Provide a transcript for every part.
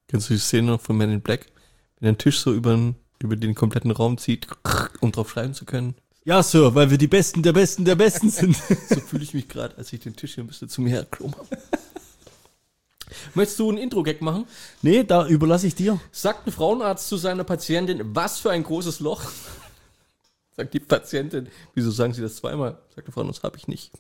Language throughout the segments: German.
Kennst du die Szene noch von Men in Black? Wenn der Tisch so über den kompletten Raum zieht, um drauf schreiben zu können. Ja, Sir, weil wir die Besten der Besten der Besten sind. So fühle ich mich gerade, als ich den Tisch hier ein bisschen zu mir herkrumme. Möchtest du einen Intro-Gag machen? Nee, da überlasse ich dir. Sagt ein Frauenarzt zu seiner Patientin, was für ein großes Loch? Sagt die Patientin, wieso sagen Sie das zweimal? Sagt der Frauenarzt, habe ich nicht.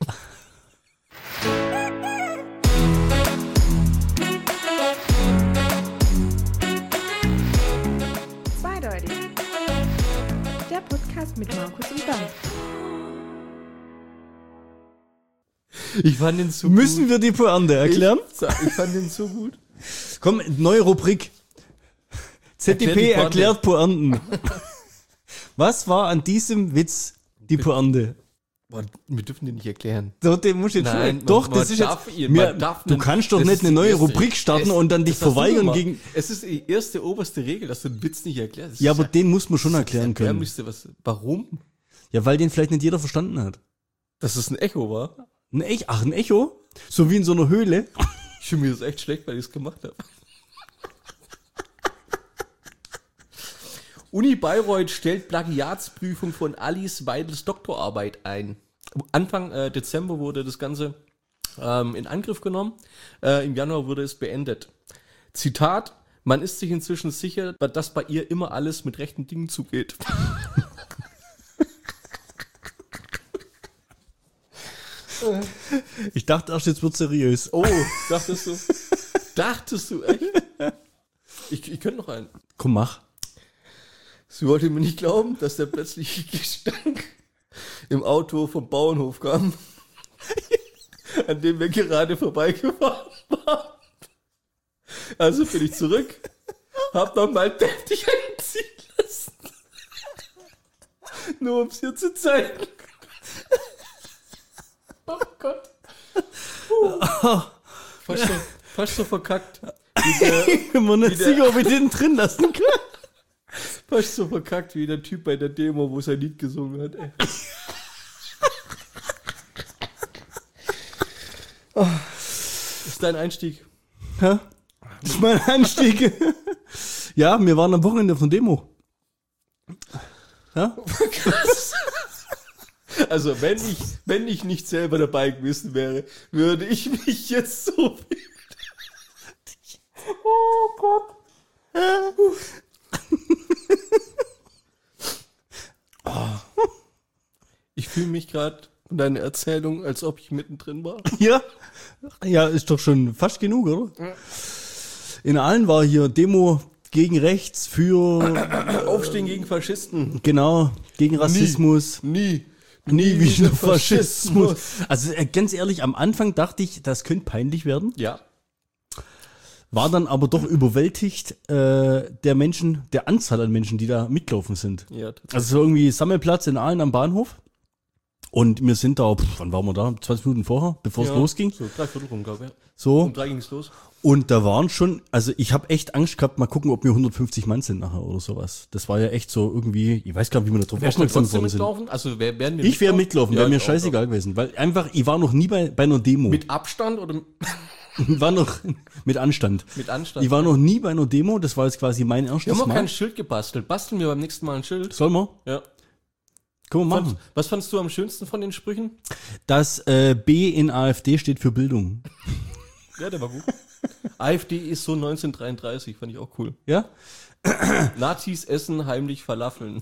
Zweideutig. Der Podcast mit Markus und Dan. Ich fand den so Müssen gut. wir die Pointe erklären? Ich fand den so gut. Komm, neue Rubrik. ZDP erklärt Pointen. Was war an diesem Witz die Pointe? Boah, wir dürfen den nicht erklären. So, den muss ich jetzt Nein, schon. Doch, man das ist darf jetzt. ihn, man darf Du einen- kannst doch das nicht ist eine die neue erste- Rubrik starten und dann dich das hast du verweigern gemacht. gegen. Es ist die erste oberste Regel, dass du einen Witz nicht erklärst. Ja, aber den muss man schon erklären können. Erbärmlichste, warum? Ja, weil den vielleicht nicht jeder verstanden hat. Dass es ein Echo war. Ein Echo? Ach, ein Echo? So wie in so einer Höhle. Ich fühle mir das echt schlecht, weil ich es gemacht habe. Uni Bayreuth stellt Plagiatsprüfung von Alice Weidels Doktorarbeit ein. Anfang Dezember wurde das Ganze in Angriff genommen. Im Januar wurde es beendet. Zitat: Man ist sich inzwischen sicher, dass bei ihr immer alles mit rechten Dingen zugeht. Ich dachte erst, jetzt wird seriös. Oh, dachtest du? Dachtest du echt? Ich könnte noch einen. Komm, mach. Sie wollte mir nicht glauben, dass der plötzliche Gestank im Auto vom Bauernhof kam, an dem wir gerade vorbeigefahren waren. Also bin ich zurück, hab nochmal deftig einziehen lassen. Nur um es hier zu zeigen. Oh Gott. Fast so verkackt. Ich bin mir nicht der- sicher, ob ich den drin lassen kann. Fast so verkackt wie der Typ bei der Demo, wo sein Lied gesungen hat. Ey. Oh, ist dein Einstieg? Ja? Das ist mein Anstieg. Ja, wir waren am Wochenende auf einer Demo. Ja? Krass. Also wenn ich nicht selber dabei gewesen wäre, würde ich mich jetzt so fühlen. Oh Gott. Ich fühle mich gerade von deiner Erzählung, als ob ich mittendrin war. Ja? Ja, ist doch schon fast genug, oder? In Aalen war hier Demo gegen rechts, für, Aufstehen gegen Faschisten. genau, gegen Rassismus. Nie Nie wieder wieder Faschismus. Also ganz ehrlich, am Anfang dachte ich, das könnte peinlich werden. Ja. War dann aber doch überwältigt der Anzahl an Menschen, die da mitgelaufen sind. Ja, tatsächlich. Also so irgendwie Sammelplatz in Aalen am Bahnhof. Und wir sind da, wann waren wir da? 20 Minuten vorher, bevor es losging. So 3/4 rum, glaube ich. Ja. So. Um 3 ging es los. Und da waren schon, also ich habe echt Angst gehabt, mal gucken, ob wir 150 Mann sind nachher oder sowas. Das war ja echt so irgendwie, ich weiß gar nicht, wie wir da drauf Wärst du aufmerksam trotzdem geworden sind. mitlaufen? Also werden wir Ich wäre mitlaufen, Ja, wäre mir ich auch, scheißegal gewesen. Weil einfach, ich war noch nie bei einer Demo. Mit Abstand oder War noch mit Anstand. mit Anstand? Ich war noch nie bei einer Demo, das war jetzt quasi mein Wir erstes haben noch Mal. kein Schild gebastelt. Basteln wir beim nächsten Mal ein Schild? Sollen wir? Ja. Können wir machen. Was fandst du am schönsten von den Sprüchen? Das B in AfD steht für Bildung. Ja, der war gut. AfD ist so 1933, fand ich auch cool. Ja? Nazis essen heimlich Falafeln.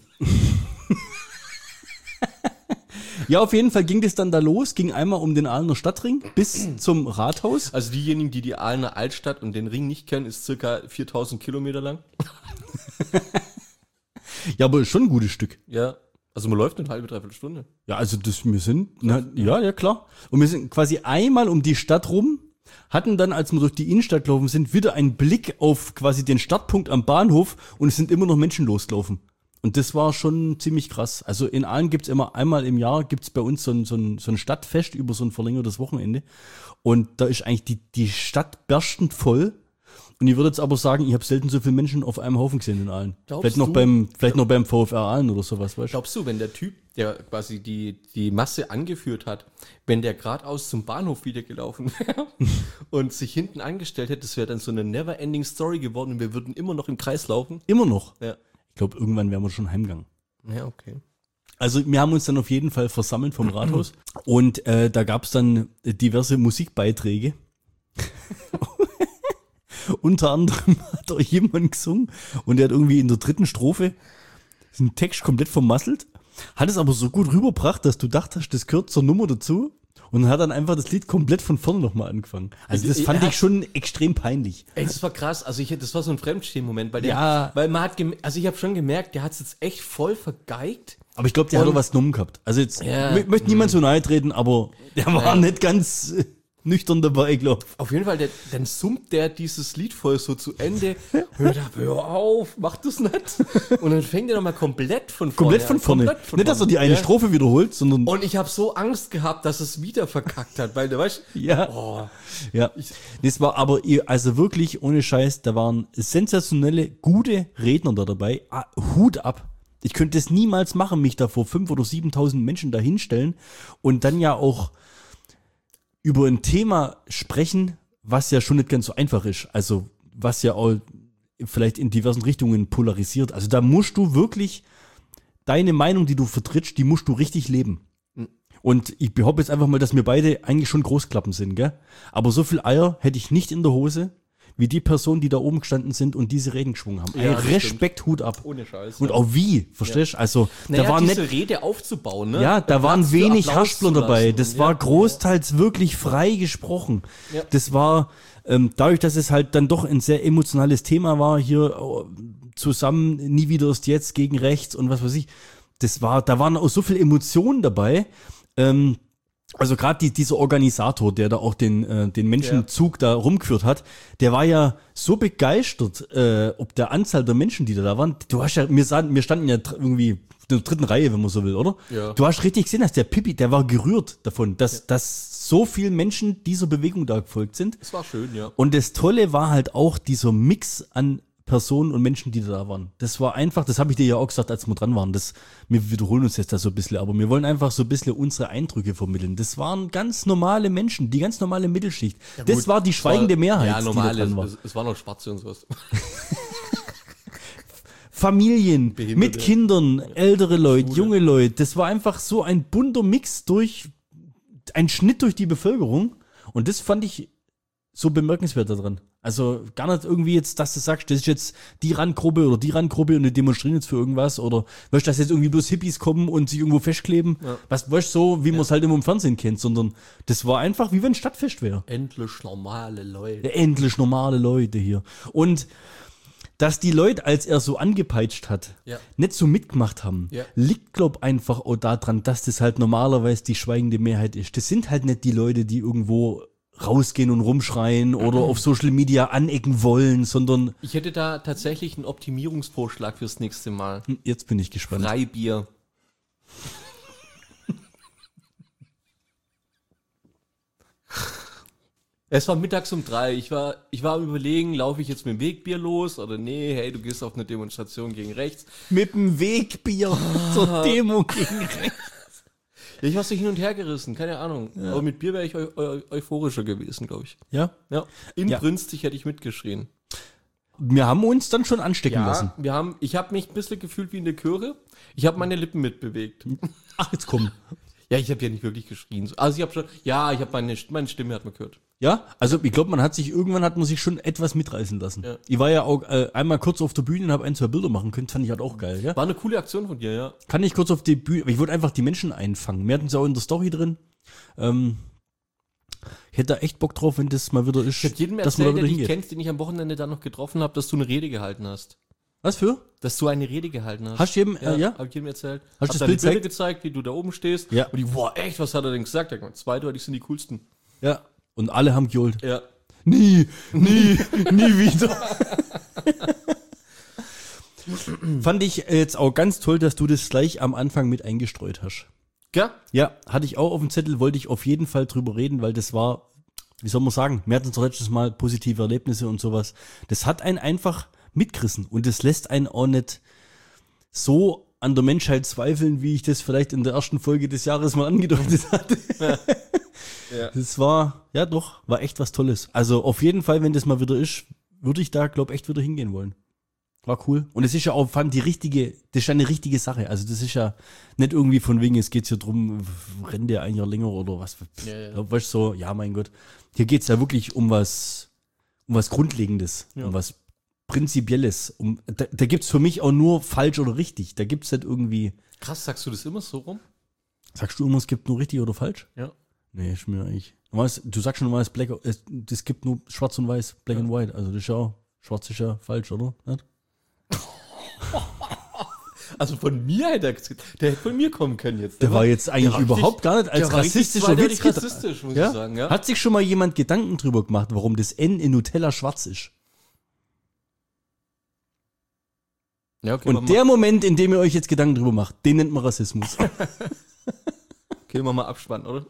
Ja, auf jeden Fall ging das dann da los, ging einmal um den Aalener Stadtring bis zum Rathaus. Also diejenigen, die Aalener Altstadt und den Ring nicht kennen, ist circa 4000 Kilometer lang. Ja, aber schon ein gutes Stück. Ja. Also man läuft eine halbe, dreiviertel Stunde. Ja, also wir sind, ja, klar. Und wir sind quasi einmal um die Stadt rum, hatten dann, als wir durch die Innenstadt gelaufen sind, wieder einen Blick auf quasi den Startpunkt am Bahnhof und es sind immer noch Menschen losgelaufen. Und das war schon ziemlich krass. Also in Aalen gibt's immer einmal im Jahr gibt's bei uns so ein Stadtfest über so ein verlängertes Wochenende. Und da ist eigentlich die Stadt berstend voll. Und ich würde jetzt aber sagen, ich habe selten so viele Menschen auf einem Haufen gesehen in Aalen. Glaubst Vielleicht noch beim VfR Aalen oder sowas, weißt du? Glaubst du, wenn der Typ, der quasi die Masse angeführt hat, wenn der geradeaus zum Bahnhof wieder gelaufen wäre und sich hinten angestellt hätte, das wäre dann so eine never-ending Story geworden und wir würden immer noch im Kreis laufen? Immer noch. Ja. Ich glaube, irgendwann wären wir schon heimgegangen. Ja, okay. Also wir haben uns dann auf jeden Fall versammelt vom Rathaus und da gab es dann diverse Musikbeiträge. Unter anderem hat auch jemand gesungen und der hat irgendwie in der 3. Strophe den Text komplett vermasselt, hat es aber so gut rübergebracht, dass du dachtest, das gehört zur Nummer dazu und hat dann einfach das Lied komplett von vorne nochmal angefangen. Also das fand ich schon extrem peinlich. Ey, das war krass, also das war so ein Fremdstehen-Moment bei dem, Ja. weil man hat, also ich habe schon gemerkt, der hat es jetzt echt voll vergeigt. Aber ich glaube, der hat auch was genommen gehabt. Also jetzt möchte niemand so nahe treten, aber der war nicht ganz nüchtern dabei, glaube ich. Auf jeden Fall, dann summt der dieses Lied voll so zu Ende. Und ich dachte, hör auf, mach das nicht. Und dann fängt er nochmal komplett von vorne Komplett von vorne. Nicht, dass er die eine Strophe wiederholt, sondern... Und ich habe so Angst gehabt, dass es wieder verkackt hat, weil du weißt, Ja. Ja. Das war aber, also wirklich ohne Scheiß, da waren sensationelle, gute Redner da dabei. Hut ab. Ich könnte es niemals machen, mich da vor 5.000 oder 7.000 Menschen da hinstellen und dann ja auch über ein Thema sprechen, was ja schon nicht ganz so einfach ist. Also was ja auch vielleicht in diversen Richtungen polarisiert. Also da musst du wirklich deine Meinung, die du vertrittst, die musst du richtig leben. Und ich behaupte jetzt einfach mal, dass wir beide eigentlich schon Großklappen sind, gell? Aber so viel Eier hätte ich nicht in der Hose, wie die Personen, die da oben gestanden sind und diese Reden geschwungen haben. Ja, Ey, Respekt, Hut ab. ohne Scheiß. Und auch wie, verstehst du? Also, da waren diese nicht, Rede aufzubauen, ne? ja, da waren Platz für wenig Applaus Haspler zu dabei. lassen. Das war großteils wirklich frei gesprochen. Ja. Das war, dadurch, dass es halt dann doch ein sehr emotionales Thema war, hier zusammen, nie wieder ist jetzt gegen rechts und was weiß ich. Da waren auch so viele Emotionen dabei. Also gerade dieser Organisator, der da auch den Menschenzug da rumgeführt hat, der war ja so begeistert, ob der Anzahl der Menschen, die da waren. Du hast ja, wir standen ja irgendwie in der 3. Reihe, wenn man so will, oder? Ja. Du hast richtig gesehen, dass der Pippi, der war gerührt davon, dass so viele Menschen dieser Bewegung da gefolgt sind. Das war schön, ja. Und das Tolle war halt auch dieser Mix an Personen und Menschen, die da waren. Das war einfach, das habe ich dir ja auch gesagt, als wir dran waren. Wir wiederholen uns jetzt da so ein bisschen, aber wir wollen einfach so ein bisschen unsere Eindrücke vermitteln. Das waren ganz normale Menschen, die ganz normale Mittelschicht. Ja, das war die schweigende Mehrheit, ja, normal, die da dran war. Es waren noch Schwarze und sowas. Familien, Behinderte. mit Kindern, ältere Leute, junge Leute. Das war einfach so ein bunter Mix ein Schnitt durch die Bevölkerung. Und das fand ich so bemerkenswert daran. Also gar nicht irgendwie jetzt, dass du sagst, das ist jetzt die Randgruppe oder die Randgruppe und die demonstrieren jetzt für irgendwas oder weißt du, dass jetzt irgendwie bloß Hippies kommen und sich irgendwo festkleben. Ja. Weißt du, so wie man es halt immer im Fernsehen kennt, sondern das war einfach wie wenn ein Stadtfest wäre. Endlich normale Leute. Endlich normale Leute hier. Und dass die Leute, als er so angepeitscht hat, nicht so mitgemacht haben, liegt, glaub einfach auch daran, dass das halt normalerweise die schweigende Mehrheit ist. Das sind halt nicht die Leute, die irgendwo rausgehen und rumschreien oder auf Social Media anecken wollen, sondern... Ich hätte da tatsächlich einen Optimierungsvorschlag fürs nächste Mal. Jetzt bin ich gespannt. Freibier. Es war mittags um 3. Ich war am Überlegen, laufe ich jetzt mit dem Wegbier los oder nee, hey, du gehst auf eine Demonstration gegen rechts. Mit dem Wegbier zur Demo gegen rechts. Ja, ich war so hin und her gerissen, keine Ahnung. Ja. Aber mit Bier wäre ich euphorischer gewesen, glaube ich. Ja? Ja. Inbrünstig hätte ich mitgeschrien. Wir haben uns dann schon anstecken lassen. Ich habe mich ein bisschen gefühlt wie in der Chöre. Ich habe meine Lippen mitbewegt. Ach, jetzt komm. Ja, ich habe ja nicht wirklich geschrien. Also ich habe schon, meine Stimme hat man gehört. Ja, also ich glaube, irgendwann hat man sich schon etwas mitreißen lassen. Ja. Ich war ja auch einmal kurz auf der Bühne und habe 1, 2 Bilder machen können, fand ich halt auch geil. Ja? War eine coole Aktion von dir, ja. Kann ich kurz auf die Bühne, ich wollte einfach die Menschen einfangen. Wir hatten es auch in der Story drin. Ich hätte da echt Bock drauf, wenn das mal wieder ist. Ich hätte jedem erzählt, der dich kennt, den ich am Wochenende da noch getroffen habe, dass du eine Rede gehalten hast. Was für? Dass du eine Rede gehalten hast. Hast du jedem, Hab ich jedem erzählt. Hast du das Bild Bild gezeigt, wie du da oben stehst. Ja. Und die, boah, echt, was hat er denn gesagt? Der zwei, die sind die coolsten. Ja. Und alle haben geholt. Ja. Nie wieder. Fand ich jetzt auch ganz toll, dass du das gleich am Anfang mit eingestreut hast. Ja? Ja, hatte ich auch auf dem Zettel, wollte ich auf jeden Fall drüber reden, weil das war wie soll man sagen, wir hatten doch letztes Mal positive Erlebnisse und sowas. Das hat einen einfach mitgerissen und das lässt einen auch nicht so an der Menschheit zweifeln, wie ich das vielleicht in der ersten Folge des Jahres mal angedeutet hatte. Ja. Das war, ja doch, war echt was Tolles. Also auf jeden Fall, wenn das mal wieder ist, würde ich da, glaube ich, echt wieder hingehen wollen. War cool. Und es ist ja auch, fand das ist ja eine richtige Sache. Also das ist ja nicht irgendwie von wegen, es geht hier drum, rennt der ein Jahr länger oder was. Ja. Weißt du, so, ja mein Gott. Hier geht es ja wirklich um was Grundlegendes, um was Prinzipielles. Da gibt es für mich auch nur falsch oder richtig. Da gibt es nicht irgendwie. Krass, sagst du das immer so rum? Sagst du immer, es gibt nur richtig oder falsch? Ja. Nee, ist mir eigentlich. Du sagst schon mal, es gibt nur schwarz und weiß, black and white. Also das ist ja auch, schwarz ist ja falsch, oder? Nicht? Also von mir hätte er gesagt, der hätte von mir kommen können jetzt. Der war jetzt eigentlich der war überhaupt richtig- gar nicht als der war richtig rassistischer Witz gedacht. rassistisch, muss Ja? ich sagen. Ja? Hat sich schon mal jemand Gedanken drüber gemacht, warum das N in Nutella schwarz ist? Ja, okay, Und der Moment, in dem ihr euch jetzt Gedanken drüber macht, den nennt man Rassismus. okay, wir mal abspannen, oder?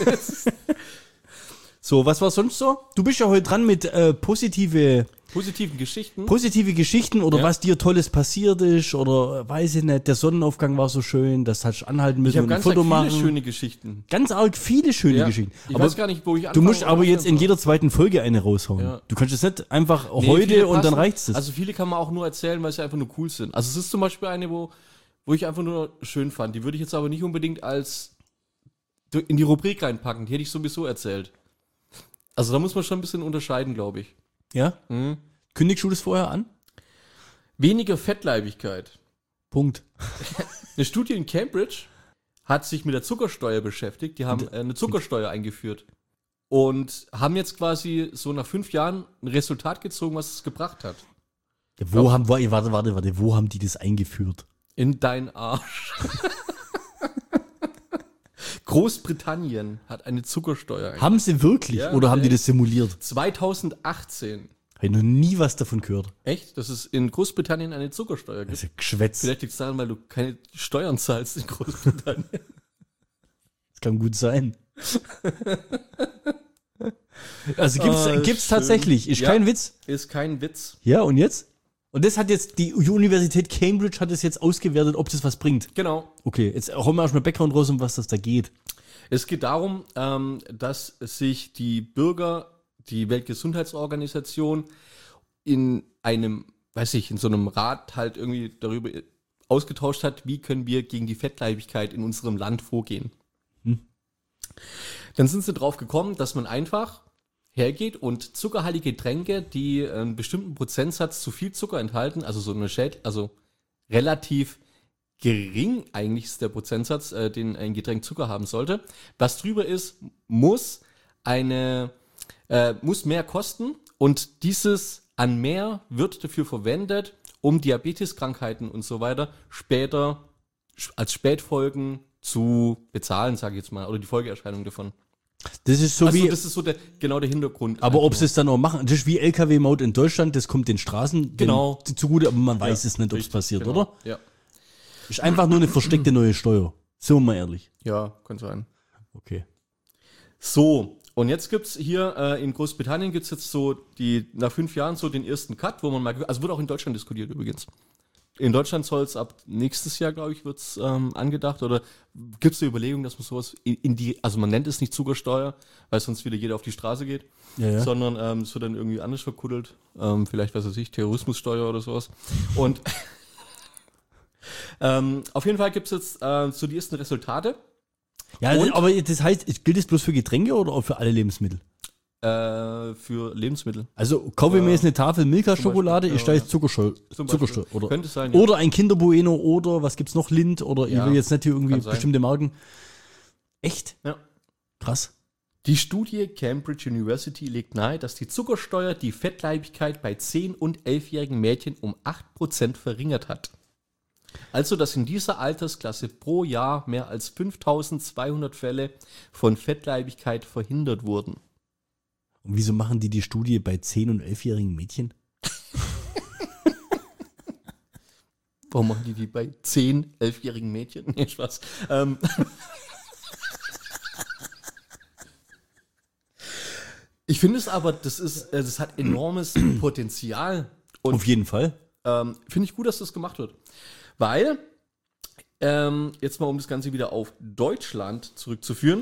So, was war sonst so? Du bist ja heute dran mit positive Positiven Geschichten. oder Ja. was dir Tolles passiert ist oder weiß ich nicht, der Sonnenaufgang war so schön, das hast du anhalten Ich müssen habe und ein ganz Foto viele machen. schöne Geschichten. Ganz arg viele schöne Ja. Geschichten. Ich Aber weiß gar nicht, wo ich du anfangen musst oder aber aufhören jetzt in soll. jeder zweiten Folge eine raushauen. Ja. Du kannst es nicht einfach Nee, viele heute und dann passen. reicht's das. Also viele kann man auch nur erzählen, weil sie einfach nur cool sind. Also es ist zum Beispiel eine, wo ich einfach nur schön fand. Die würde ich jetzt aber nicht unbedingt als in die Rubrik reinpacken. Die hätte ich sowieso erzählt. Also da muss man schon ein bisschen unterscheiden, glaube ich. Ja? Kündigst du das vorher an? Weniger Fettleibigkeit. Punkt. Eine Studie in Cambridge hat sich mit der Zuckersteuer beschäftigt. Die haben eine Zuckersteuer eingeführt. Und haben jetzt quasi so nach 5 Jahren ein Resultat gezogen, was es gebracht hat. Ja, warte, wo haben die das eingeführt? In dein Arsch. Großbritannien hat eine Zuckersteuer eingeführt. Haben sie wirklich Ja, oder haben die echt. das simuliert? 2018. Habe ich noch nie was davon gehört. Echt? Dass es in Großbritannien eine Zuckersteuer gibt? Das ist ja Geschwätz. Vielleicht liegt es daran, weil du keine Steuern zahlst in Großbritannien. Das kann gut sein. Also gibt's schön. tatsächlich. Ist Ja. kein Witz. Ist kein Witz. Ja, und jetzt? Und das hat jetzt, die Universität Cambridge hat es jetzt ausgewertet, ob das was bringt. Genau. Okay, jetzt hauen wir erstmal Background raus, um was das da geht. Es geht darum, dass sich die Bürger, die Weltgesundheitsorganisation in einem, in so einem Rat halt irgendwie darüber ausgetauscht hat, wie können wir gegen die Fettleibigkeit in unserem Land vorgehen. Dann sind sie drauf gekommen, dass man einfach hergeht und zuckerhaltige Getränke, die einen bestimmten Prozentsatz zu viel Zucker enthalten, also so eine also relativ gering eigentlich ist der Prozentsatz, den ein Getränk Zucker haben sollte. Was drüber ist, muss mehr kosten und dieses an mehr wird dafür verwendet, um Diabeteskrankheiten und so weiter später als Spätfolgen zu bezahlen, sage ich jetzt mal, oder die Folgeerscheinung davon. Das ist so Also wie, das ist so der Hintergrund. aber ob sie es dann auch machen, das ist wie LKW-Maut in Deutschland, das kommt den Straßen Genau. zugute, aber man weiß es nicht, ob es Richtig, passiert, genau. oder? Ja. Ist einfach nur eine versteckte neue Steuer. Sind wir mal ehrlich. Ja, kann sein. Okay. So, und jetzt gibt's hier in Großbritannien gibt's jetzt so nach 5 Jahren so den ersten Cut, wo man mal, also wird auch in Deutschland diskutiert übrigens. In Deutschland soll es ab nächstes Jahr, glaube ich, wird's angedacht, oder gibt's eine Überlegung, dass man sowas also man nennt es nicht Zuckersteuer, weil sonst wieder jeder auf die Straße geht, Ja. sondern es wird dann irgendwie anders verkuddelt, vielleicht, was weiß ich, Terrorismussteuer oder sowas. Und auf jeden Fall gibt's jetzt so die ersten Resultate. Ja, Und? aber das heißt, gilt es bloß für Getränke oder auch für alle Lebensmittel? Für Lebensmittel. Also kaufe ich mir jetzt eine Tafel Milka-Schokolade, Zum ist da Beispiel, jetzt Zuckersteuer. Zum Beispiel. Zuckersteuer oder, Könnte sein, ja. oder ein Kinderbueno oder was gibt's noch, Lind oder Ja, ich will jetzt nicht hier irgendwie kann sein. bestimmte Marken. Echt? Ja. Krass. Die Studie Cambridge University legt nahe, dass die Zuckersteuer die Fettleibigkeit bei 10- und 11-jährigen Mädchen um 8% verringert hat. Also, dass in dieser Altersklasse pro Jahr mehr als 5200 Fälle von Fettleibigkeit verhindert wurden. Und wieso machen die Studie bei 10- und 11-jährigen Mädchen? Warum machen die bei 10-, 11-jährigen Mädchen? Nee, Spaß. Ich finde es aber, das hat enormes Potenzial. Und Auf jeden Fall. finde ich gut, dass das gemacht wird. Weil, jetzt mal um das Ganze wieder auf Deutschland zurückzuführen,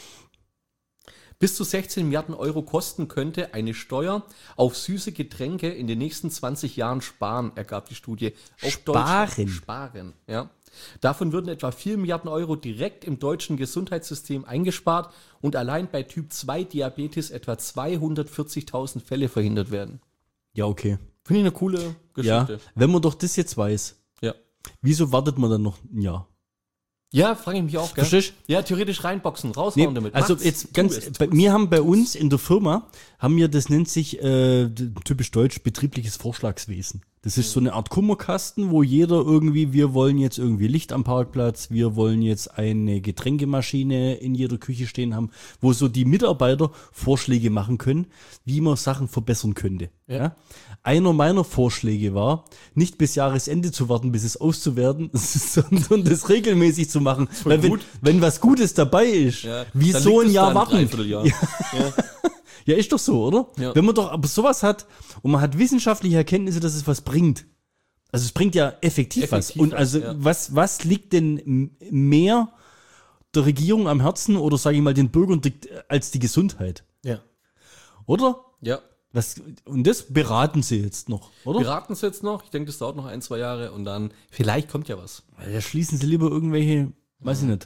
bis zu 16 Milliarden Euro kosten könnte eine Steuer auf süße Getränke in den nächsten 20 Jahren sparen, ergab die Studie. Auf Deutschland. Sparen, ja. Davon würden etwa 4 Milliarden Euro direkt im deutschen Gesundheitssystem eingespart und allein bei Typ 2 Diabetes etwa 240.000 Fälle verhindert werden. Ja, okay. Finde ich eine coole Ja, Geschichte. wenn man doch das jetzt weiß, Ja. wieso wartet man dann noch ein Jahr? Ja, frage ich mich auch, gell? Verstehst Ja, theoretisch reinboxen, raushauen Nee, damit. also Macht's, jetzt tu ganz, es, tu es. wir haben bei uns in der Firma, das nennt sich typisch deutsch betriebliches Vorschlagswesen. Das ist so eine Art Kummerkasten, wo jeder irgendwie, wir wollen jetzt irgendwie Licht am Parkplatz, wir wollen jetzt eine Getränkemaschine in jeder Küche stehen haben, wo so die Mitarbeiter Vorschläge machen können, wie man Sachen verbessern könnte. Ja. Einer meiner Vorschläge war, nicht bis Jahresende zu warten, bis es auszuwerten, sondern das regelmäßig zu machen. Weil gut. wenn was Gutes dabei ist, Ja, dann wieso liegt ein es Jahr da warten? Dreivierteljahr. Ja. Ja, ist doch so, oder? Ja. Wenn man doch aber sowas hat und man hat wissenschaftliche Erkenntnisse, dass es was bringt. Also es bringt ja effektiv was. Und also ja. was liegt denn mehr der Regierung am Herzen oder sage ich mal den Bürgern als die Gesundheit? Ja. Oder? Ja. Und das beraten sie jetzt noch, oder? Wir raten es jetzt noch. Ich denke, das dauert noch 1-2 Jahre und dann, vielleicht kommt ja was. Da schließen sie lieber irgendwelche, weiß ich nicht.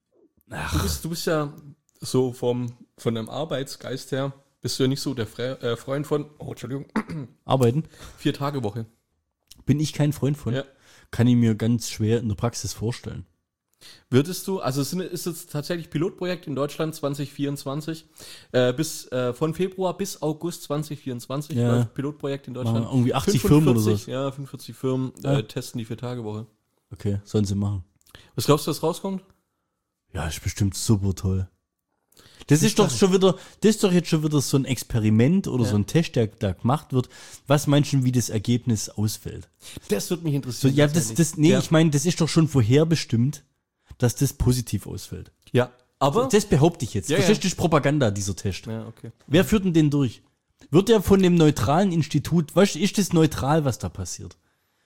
Du bist ja so von deinem Arbeitsgeist her, bist du ja nicht so der Freund von, Arbeiten 4-Tage-Woche. bin ich kein Freund von. Ja. Kann ich mir ganz schwer in der Praxis vorstellen. Würdest du, also ist jetzt tatsächlich Pilotprojekt in Deutschland 2024, von Februar bis August 2024, Ja. läuft Pilotprojekt in Deutschland. Machen irgendwie 80 Firmen oder so. Ja, 45 Firmen Ja. testen die 4-Tage-Woche. Okay, sollen sie machen. Was glaubst du, was rauskommt? Ja, ist bestimmt super toll. Das ist doch jetzt schon wieder so ein Experiment oder so ein Test, der da gemacht wird. Was meinst du, wie das Ergebnis ausfällt? Das würde mich So, interessieren. ja, tatsächlich. ich meine, das ist doch schon vorherbestimmt, dass das positiv ausfällt. Ja, aber... Das behaupte ich jetzt. Ja, Verstehst du, das ist Propaganda, dieser Test. Ja, okay. Wer führt denn den durch? Wird der von dem neutralen Institut, weißt du, ist das neutral, was da passiert?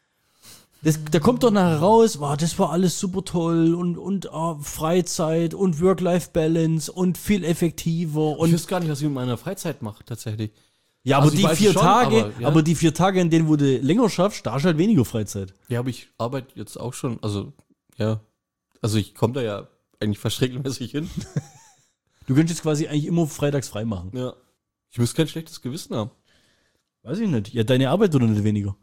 Da kommt doch nachher raus, wow, das war alles super toll und Freizeit und Work-Life-Balance und viel effektiver Ich und weiß gar nicht, was ich mit meiner Freizeit mache, tatsächlich. ja, aber Also ich die weiß 4 schon, Tage, ja. aber die 4 Tage, in denen wo du länger schaffst, da hast du halt weniger Freizeit. Ja, aber ich arbeite jetzt auch schon, also, ja. Also ich komme da ja eigentlich fast regelmäßig hin. Du könntest jetzt quasi eigentlich immer freitags frei machen. Ja. Ich muss kein schlechtes Gewissen haben. Weiß ich nicht. Ja, deine Arbeit oder nicht weniger?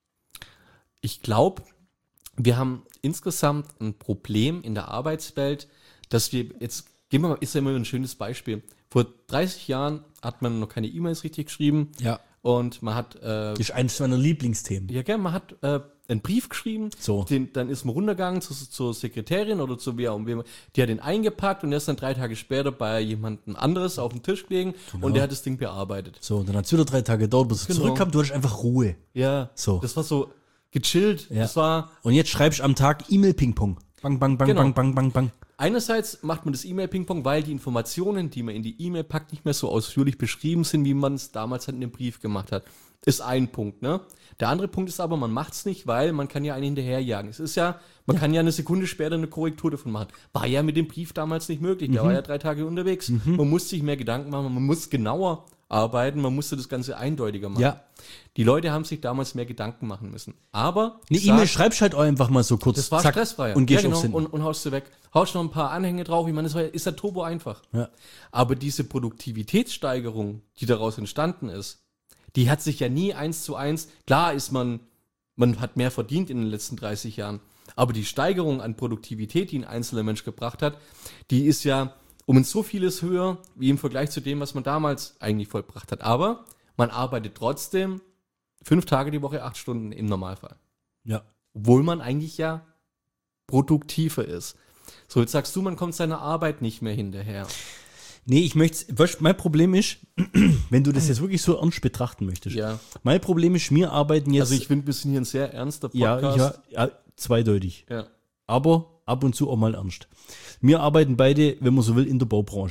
Ich glaube, wir haben insgesamt ein Problem in der Arbeitswelt, dass wir jetzt, ist ja immer ein schönes Beispiel. Vor 30 Jahren hat man noch keine E-Mails richtig geschrieben Ja. und man hat, Das ist eines meiner Lieblingsthemen. ja gell, man hat einen Brief geschrieben, So. dann ist man runtergegangen zur Sekretärin oder zu wer, die hat den eingepackt und der ist dann 3 Tage später bei jemandem anderes auf den Tisch gelegen und der hat das Ding bearbeitet. So, und dann hat es wieder 3 Tage gedauert, bis es Genau. zurückkam. Du hattest einfach Ruhe. Ja, So. das war so gechillt. Ja. Das war, Und jetzt schreibst du am Tag E-Mail-Ping-Pong. Bang, bang, bang, Genau. bang, bang, bang, bang. einerseits macht man das E-Mail-Ping-Pong, weil die Informationen, die man in die E-Mail packt, nicht mehr so ausführlich beschrieben sind, wie man es damals halt in dem Brief gemacht hat. Ist ein Punkt, ne? Der andere Punkt ist aber, man macht es nicht, weil man kann ja einen hinterherjagen. Es ist ja, man kann ja eine Sekunde später eine Korrektur davon machen. War ja mit dem Brief damals nicht möglich. Der war ja 3 Tage unterwegs. Man muss sich mehr Gedanken machen, man muss genauer arbeiten, man musste das Ganze eindeutiger machen. Ja. Die Leute haben sich damals mehr Gedanken machen müssen. Aber Eine ich E-Mail sag, schreibst halt auch einfach mal so kurz. das war zack, stressfreier. Und gehst ja, aufs genau, Hin. und haust du weg. Haust noch ein paar Anhänge drauf. Ich meine, ist ja turbo einfach. Ja. Aber diese Produktivitätssteigerung, die daraus entstanden ist, die hat sich ja nie 1:1. Klar ist man hat mehr verdient in den letzten 30 Jahren. Aber die Steigerung an Produktivität, die ein einzelner Mensch gebracht hat, die ist ja um so vieles höher, wie im Vergleich zu dem, was man damals eigentlich vollbracht hat. Aber man arbeitet trotzdem 5 Tage die Woche, 8 Stunden im Normalfall. Ja. Obwohl man eigentlich ja produktiver ist. So, jetzt sagst du, man kommt seiner Arbeit nicht mehr hinterher. Nee, mein Problem ist, wenn du das jetzt wirklich so ernst betrachten möchtest. Ja. Mein Problem ist, wir arbeiten jetzt. Also ich finde, wir sind hier ein sehr ernster ja, Podcast. ja, zweideutig. Ja. Aber ab und zu auch mal ernst. Wir arbeiten beide, wenn man so will, in der Baubranche.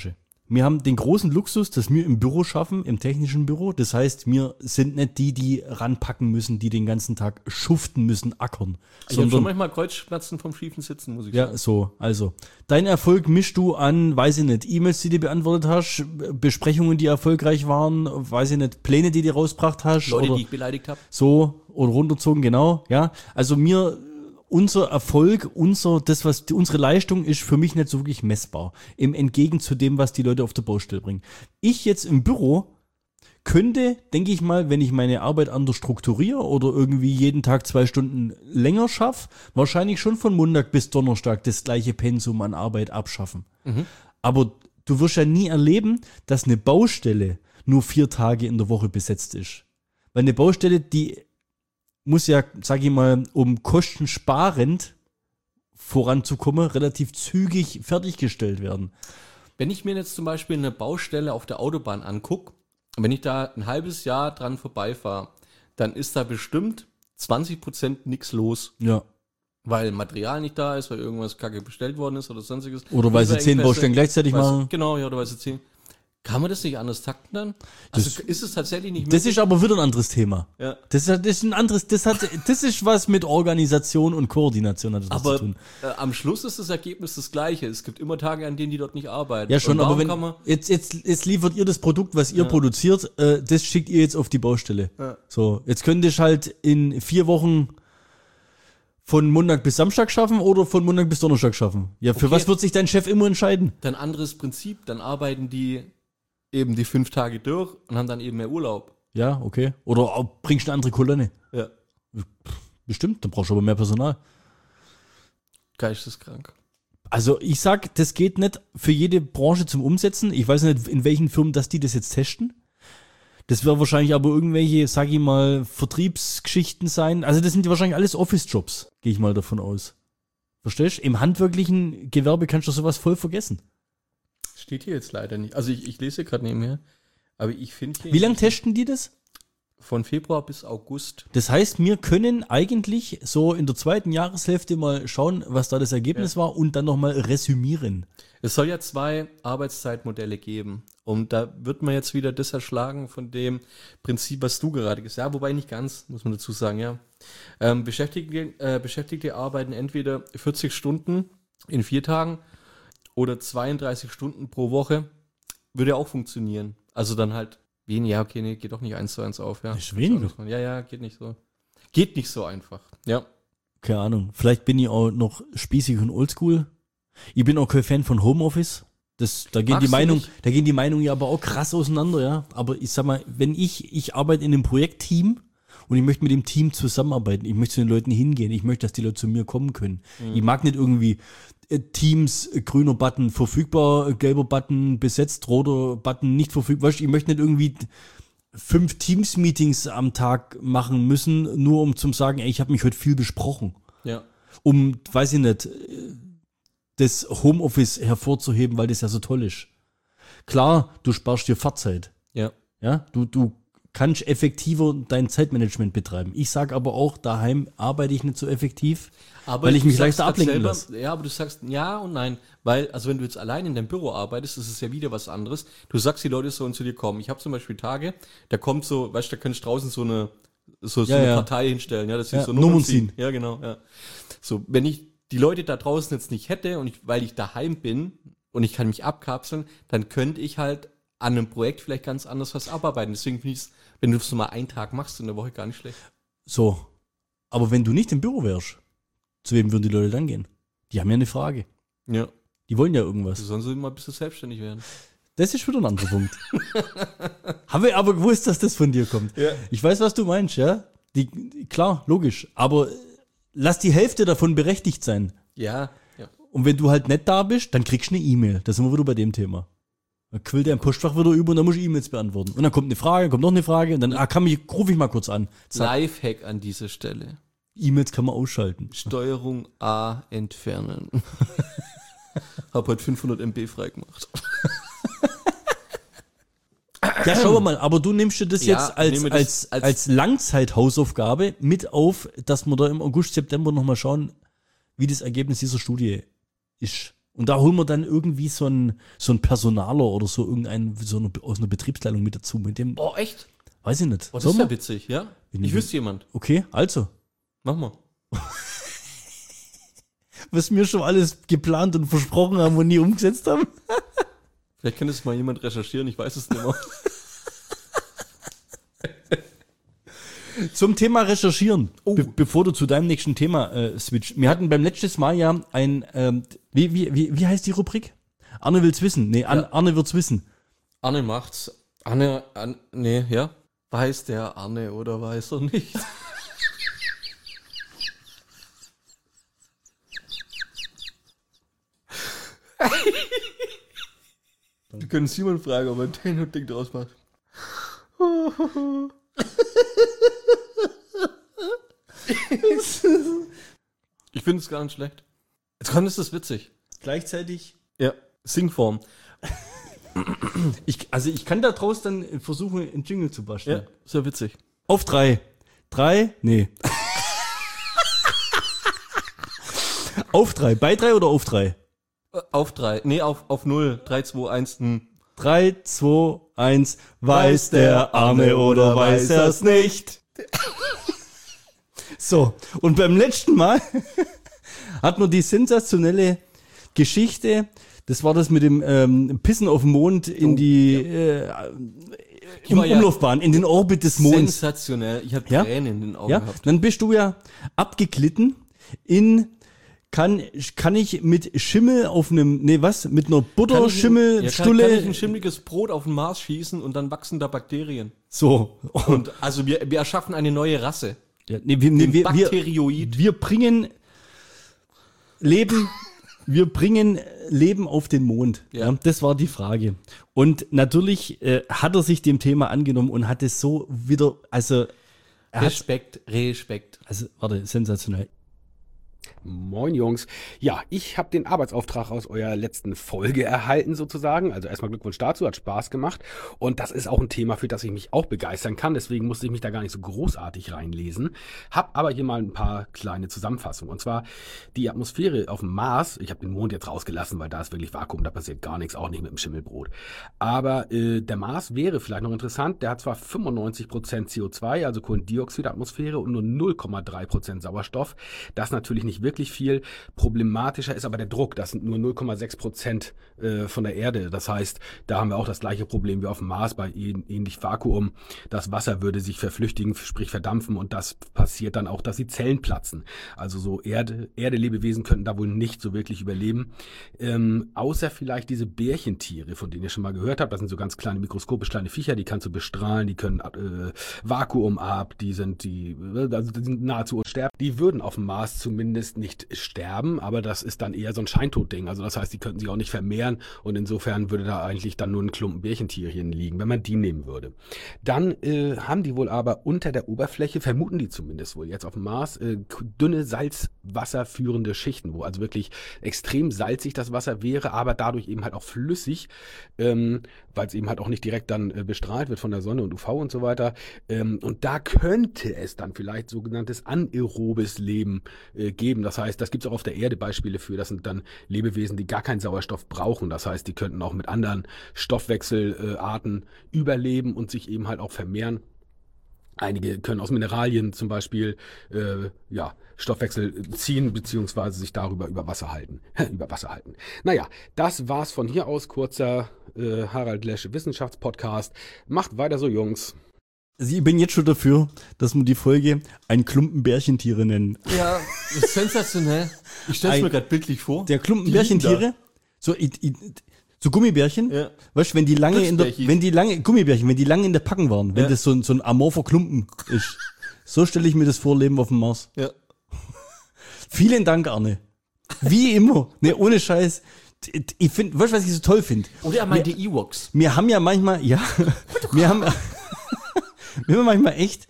Wir haben den großen Luxus, dass wir im Büro schaffen, im technischen Büro. Das heißt, wir sind nicht die ranpacken müssen, die den ganzen Tag schuften müssen, ackern. Ich habe schon manchmal Kreuzschmerzen vom schiefen Sitzen, muss ich sagen. Ja, so, also. Dein Erfolg mischst du an, weiß ich nicht, E-Mails, die du beantwortet hast, Besprechungen, die erfolgreich waren, weiß ich nicht, Pläne, die du rausgebracht hast. Leute, oder die ich beleidigt habe. so, oder runterzogen, genau, ja. Also unser Erfolg, unsere Leistung ist für mich nicht so wirklich messbar. Im Entgegen zu dem, was die Leute auf der Baustelle bringen. Ich jetzt im Büro könnte, denke ich mal, wenn ich meine Arbeit anders strukturiere oder irgendwie jeden Tag 2 Stunden länger schaffe, wahrscheinlich schon von Montag bis Donnerstag das gleiche Pensum an Arbeit abschaffen. Aber du wirst ja nie erleben, dass eine Baustelle nur 4 Tage in der Woche besetzt ist. Weil eine Baustelle, die muss ja, sag ich mal, um kostensparend voranzukommen, relativ zügig fertiggestellt werden. Wenn ich mir jetzt zum Beispiel eine Baustelle auf der Autobahn angucke, wenn ich da ein halbes Jahr dran vorbeifahre, dann ist da bestimmt 20% nichts los. Ja. Weil Material nicht da ist, weil irgendwas kacke bestellt worden ist oder sonstiges. Oder weil sie 10 Baustellen gleichzeitig machen. Genau, ja, oder weil sie 10. Kann man das nicht anders takten dann? Also ist es tatsächlich nicht möglich? Das ist aber wieder ein anderes Thema. Ja. Das ist ein anderes, das ist was mit Organisation und Koordination hat das aber zu tun. Am Schluss ist das Ergebnis das gleiche. Es gibt immer Tage, an denen die dort nicht arbeiten. Ja schon, aber wenn jetzt liefert ihr das Produkt, was ihr produziert, das schickt ihr jetzt auf die Baustelle. Ja. So, jetzt könnt ihr halt in 4 Wochen von Montag bis Samstag schaffen oder von Montag bis Donnerstag schaffen. Ja, für was wird sich dein Chef immer entscheiden? Dann anderes Prinzip, dann arbeiten die eben die 5 Tage durch und haben dann eben mehr Urlaub. Ja, okay. Oder auch bringst eine andere Kolonne. Ja. Bestimmt, dann brauchst du aber mehr Personal. Geisteskrank. Also ich sag, das geht nicht für jede Branche zum Umsetzen. Ich weiß nicht, in welchen Firmen, dass die das jetzt testen. Das wäre wahrscheinlich aber irgendwelche, sag ich mal, Vertriebsgeschichten sein. Also das sind ja wahrscheinlich alles Office-Jobs, gehe ich mal davon aus. Verstehst du? Im handwerklichen Gewerbe kannst du sowas voll vergessen. Steht hier jetzt leider nicht. Also ich lese gerade nebenher. Aber ich finde hier. Wie lange testen die das? Von Februar bis August. Das heißt, wir können eigentlich so in der 2. Jahreshälfte mal schauen, was da das Ergebnis war und dann nochmal resümieren. Es soll ja 2 Arbeitszeitmodelle geben. Und da wird man jetzt wieder das erschlagen von dem Prinzip, was du gerade gesagt hast. Ja, wobei nicht ganz, muss man dazu sagen, ja. Beschäftigte arbeiten entweder 40 Stunden in 4 Tagen oder 32 Stunden pro Woche. Würde ja auch funktionieren. Also dann halt weniger, ja, okay, nee, geht doch nicht 1:1 auf. Ja. Ist weniger. Ja, geht nicht so. Geht nicht so einfach, ja. Keine Ahnung, vielleicht bin ich auch noch spießig und oldschool. Ich bin auch kein Fan von Homeoffice. Da gehen die Meinungen ja aber auch krass auseinander, ja. Aber ich sag mal, wenn ich arbeite in einem Projektteam und ich möchte mit dem Team zusammenarbeiten, ich möchte zu den Leuten hingehen, ich möchte, dass die Leute zu mir kommen können. Ich mag nicht irgendwie Teams, grüner Button verfügbar, gelber Button besetzt, roter Button nicht verfügbar. Ich möchte nicht irgendwie 5 Teams-Meetings am Tag machen müssen, nur um zu sagen, ey, ich habe mich heute viel besprochen. Ja. Um, weiß ich nicht, das Homeoffice hervorzuheben, weil das ja so toll ist. Klar, du sparst dir Fahrzeit. Ja. Ja, du kannst effektiver dein Zeitmanagement betreiben. Ich sage aber auch, daheim arbeite ich nicht so effektiv, weil ich mich leichter ablenken lasse. Ja, aber du sagst ja und nein, weil, also wenn du jetzt allein in deinem Büro arbeitest, ist es ja wieder was anderes. Du sagst, die Leute sollen zu dir kommen. Ich habe zum Beispiel Tage, da kommt so, weißt du, da kannst du draußen so eine Partei hinstellen, ja, dass sie so Nummern ziehen. Ja, genau, ja. So, wenn ich die Leute da draußen jetzt nicht hätte und weil ich daheim bin und ich kann mich abkapseln, dann könnte ich halt an einem Projekt vielleicht ganz anders was abarbeiten. Deswegen finde ich es, wenn du es so mal einen Tag machst in der Woche, gar nicht schlecht. So, aber wenn du nicht im Büro wärst, zu wem würden die Leute dann gehen? Die haben ja eine Frage. Ja. Die wollen ja irgendwas. Du sollen so mal ein bisschen selbstständig werden. Das ist wieder ein anderer Punkt. Habe ich aber gewusst, dass das von dir kommt. Ja. Ich weiß, was du meinst, ja. Klar, logisch. Aber lass die Hälfte davon berechtigt sein. Ja. Und wenn du halt nicht da bist, dann kriegst du eine E-Mail. Da sind wir wieder bei dem Thema. Dann quillt er im Postfach wieder über und dann muss ich E-Mails beantworten. Und dann kommt eine Frage, kommt noch eine Frage und dann rufe ich mal kurz an. Lifehack an dieser Stelle. E-Mails kann man ausschalten. Steuerung A entfernen. Hab heute 500 MB freigemacht. Ja, schauen wir mal. Aber du nimmst dir das jetzt als Langzeithausaufgabe mit auf, dass wir da im August, September nochmal schauen, wie das Ergebnis dieser Studie ist. Und da holen wir dann irgendwie so ein Personaler oder so aus einer Betriebsleitung mit dazu. Mit dem, Oh, echt? weiß ich nicht. Oh, das Sollen ist wir? ja witzig, ja? Wenn Ich ich- wüsste jemand. Okay, also. Mach mal. Was wir schon alles geplant und versprochen haben und nie umgesetzt haben. Vielleicht kann es mal jemand recherchieren, ich weiß es nicht mehr. Zum Thema Recherchieren, bevor du zu deinem nächsten Thema switch. Wir hatten beim letztes Mal ja wie heißt die Rubrik? Arne will's wissen. Nee, Arne wird's wissen. Arne macht's. Nee, ja? Weiß der Arne oder weiß er nicht? Wir können Simon fragen, ob er ein Ding draus macht. Ich finde es gar nicht schlecht. Jetzt kann es witzig. Gleichzeitig. Ja, Singform. Ich kann da draus dann versuchen, einen Jingle zu basteln. Ja, sehr witzig. Auf 3. 3? Nee. Auf 3. Bei 3 oder auf 3? Auf 3. Nee, auf 0. 3, 2, 1. 3, 2, 1. Weiß der Arne oder weiß er's nicht? So, und beim letzten Mal hat man die sensationelle Geschichte, das war das mit dem Pissen auf dem Mond in Umlaufbahn, in den Orbit des Monds. Sensationell. Ich habe Ja? Tränen in den Augen Ja, gehabt. dann bist du ja abgeglitten in kann ich mit Schimmel auf einem, mit einer Butterschimmelstulle. Kann ich ein schimmliges Brot auf den Mars schießen und dann wachsen da Bakterien. So. Und also wir erschaffen eine neue Rasse. Ja, wir Bakterioid. bringen Leben auf den Mond. Ja. Ja, das war die Frage. Und natürlich hat er sich dem Thema angenommen und hat es so wieder, also Respekt. warte, sensationell. Moin Jungs. Ja, ich habe den Arbeitsauftrag aus eurer letzten Folge erhalten sozusagen. Also erstmal Glückwunsch dazu, hat Spaß gemacht. Und das ist auch ein Thema, für das ich mich auch begeistern kann. Deswegen musste ich mich da gar nicht so großartig reinlesen. Hab aber hier mal ein paar kleine Zusammenfassungen. Und zwar die Atmosphäre auf dem Mars. Ich habe den Mond jetzt rausgelassen, weil da ist wirklich Vakuum, da passiert gar nichts, auch nicht mit dem Schimmelbrot. Aber der Mars wäre vielleicht noch interessant. Der hat zwar 95% CO2, also Kohlendioxid-Atmosphäre und nur 0,3% Sauerstoff. Das natürlich nicht wirklich viel. Problematischer ist aber der Druck. Das sind nur 0,6% von der Erde. Das heißt, da haben wir auch das gleiche Problem wie auf dem Mars bei ähnlich Vakuum. Das Wasser würde sich verflüchtigen, sprich verdampfen, und das passiert dann auch, dass die Zellen platzen. Also so Erdelebewesen könnten da wohl nicht so wirklich überleben. Außer vielleicht diese Bärchentiere, von denen ihr schon mal gehört habt. Das sind so ganz kleine, mikroskopisch kleine Viecher, die kannst du bestrahlen, die können Vakuum ab, die sind nahezu unsterblich. Die würden auf dem Mars zumindest nicht sterben, aber das ist dann eher so ein Scheintodding. Also das heißt, die könnten sich auch nicht vermehren, und insofern würde da eigentlich dann nur ein Klumpen Bärchentierchen liegen, wenn man die nehmen würde. Dann haben die wohl aber unter der Oberfläche, vermuten die zumindest wohl jetzt auf dem Mars, dünne salzwasserführende Schichten, wo also wirklich extrem salzig das Wasser wäre, aber dadurch eben halt auch flüssig, weil es eben halt auch nicht direkt dann bestrahlt wird von der Sonne und UV und so weiter. Und da könnte es dann vielleicht sogenanntes anaerobes Leben geben. Das heißt, das gibt es auch auf der Erde Beispiele für. Das sind dann Lebewesen, die gar keinen Sauerstoff brauchen. Das heißt, die könnten auch mit anderen Stoffwechselarten überleben und sich eben halt auch vermehren. Einige können aus Mineralien zum Beispiel Stoffwechsel ziehen, beziehungsweise sich darüber über Wasser halten. Naja, das war's von hier aus. Kurzer Harald Lesch Wissenschaftspodcast. Macht weiter so, Jungs. Also ich bin jetzt schon dafür, dass wir die Folge ein Klumpen Bärchentiere nennen. Ja, das ist sensationell. Ich stelle es mir gerade bildlich vor. Der Klumpen Bärchentiere, so Gummibärchen, Ja. weißt du, wenn die lange Gummibärchen, wenn die lange in der Packung waren, wenn Ja. das so ein amorpher Klumpen ist. So stelle ich mir das vor, Leben auf dem Mars. Ja. Vielen Dank, Arne. Wie immer. Ne, ohne Scheiß. Ich finde, weißt du, was ich so toll finde? Oder er meinte Ewoks. Wir haben ja manchmal, wir haben manchmal echt,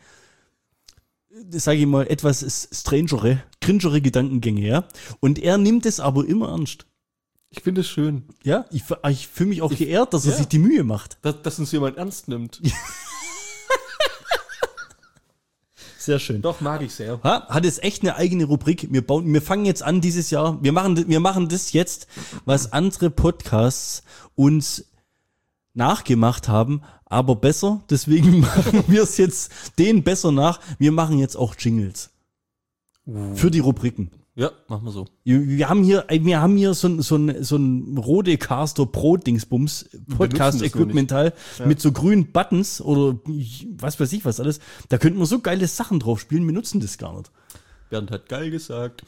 sage ich mal, etwas cringere Gedankengänge, ja. Und er nimmt es aber immer ernst. Ich finde es schön, Ja, ich fühle mich auch geehrt, dass er ja. sich die Mühe macht. dass uns jemand ernst nimmt. Sehr schön. Doch, mag ich sehr. Hat es echt eine eigene Rubrik. Wir fangen jetzt an dieses Jahr. Wir machen das jetzt, was andere Podcasts uns nachgemacht haben, aber besser. Deswegen machen wir es jetzt denen besser nach. Wir machen jetzt auch Jingles. Für die Rubriken. Ja, machen wir so. Wir haben hier so ein Rodecaster Pro Dingsbums Podcast Equipment Teil mit so grünen Buttons oder was weiß ich was alles. Da könnten wir so geile Sachen drauf spielen, wir nutzen das gar nicht. Bernd hat geil gesagt.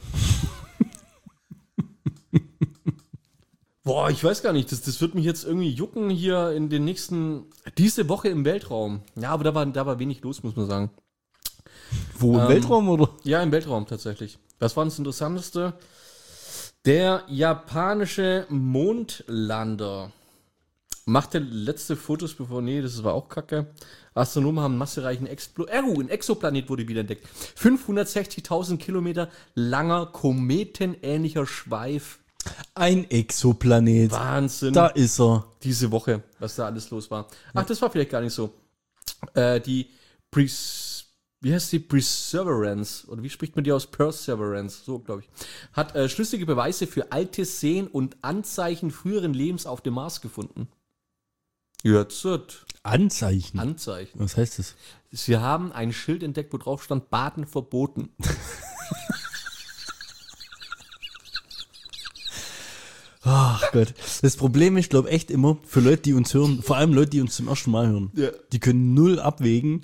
Boah, ich weiß gar nicht, das wird mich jetzt irgendwie jucken hier in den diese Woche im Weltraum. Ja, aber da war wenig los, muss man sagen. Wo, im Weltraum oder? Ja, im Weltraum tatsächlich. Was war das Interessanteste? Der japanische Mondlander machte letzte Fotos das war auch kacke. Astronomen haben einen massereichen ein Exoplanet wurde wieder entdeckt. 560.000 Kilometer langer, kometenähnlicher Schweif. Ein Exoplanet. Wahnsinn. Da ist er. Diese Woche, was da alles los war. Ach, das war vielleicht gar nicht so. Wie heißt die? Perseverance, oder wie spricht man die aus? Perseverance, so glaube ich. Hat schlüssige Beweise für alte Seen und Anzeichen früheren Lebens auf dem Mars gefunden. Jetzt. Anzeichen. Was heißt das? Sie haben ein Schild entdeckt, wo drauf stand, Baden verboten. Ach Gott. Das Problem ist, glaube ich, echt immer, für Leute, die uns hören, vor allem Leute, die uns zum ersten Mal hören, die können null abwägen,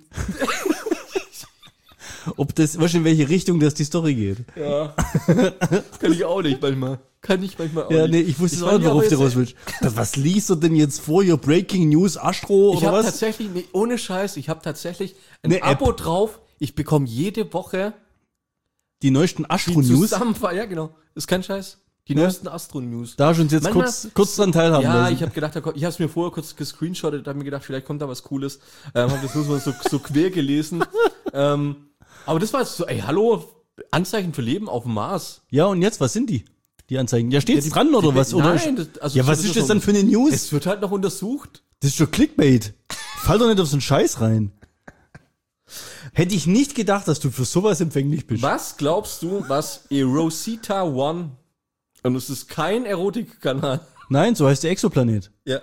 ob das, weißt du, in welche Richtung das die Story geht. Ja. Kann ich auch nicht manchmal. Auch ja, nicht. Nee, ich wusste es auch nicht, worauf du raus willst. Was liest du denn jetzt vor, your Breaking News, Astro oder was? Tatsächlich, ohne Scheiß, ich habe tatsächlich ein Abo drauf. Ich bekomme jede Woche die neuesten Astro-News. Ja, genau. Ist kein Scheiß. Die neuesten Astro-News. Da schon jetzt kurz dran teilhaben ja, lassen. Ich habe gedacht, ich habe es mir vorher kurz gescreenshottet, habe mir gedacht, vielleicht kommt da was Cooles. Habe das nur so quer gelesen. Aber das war jetzt so, ey, hallo, Anzeichen für Leben auf dem Mars. Ja, und jetzt, was sind die Anzeigen? Ja, steht's dran oder was? Oder nein. Was ist das dann für eine News? Es wird halt noch untersucht. Das ist doch Clickbait. Fall doch nicht auf so einen Scheiß rein. Hätte ich nicht gedacht, dass du für sowas empfänglich bist. Was glaubst du, was Rosita One, und es ist kein Erotikkanal. Nein, so heißt der Exoplanet. Ja.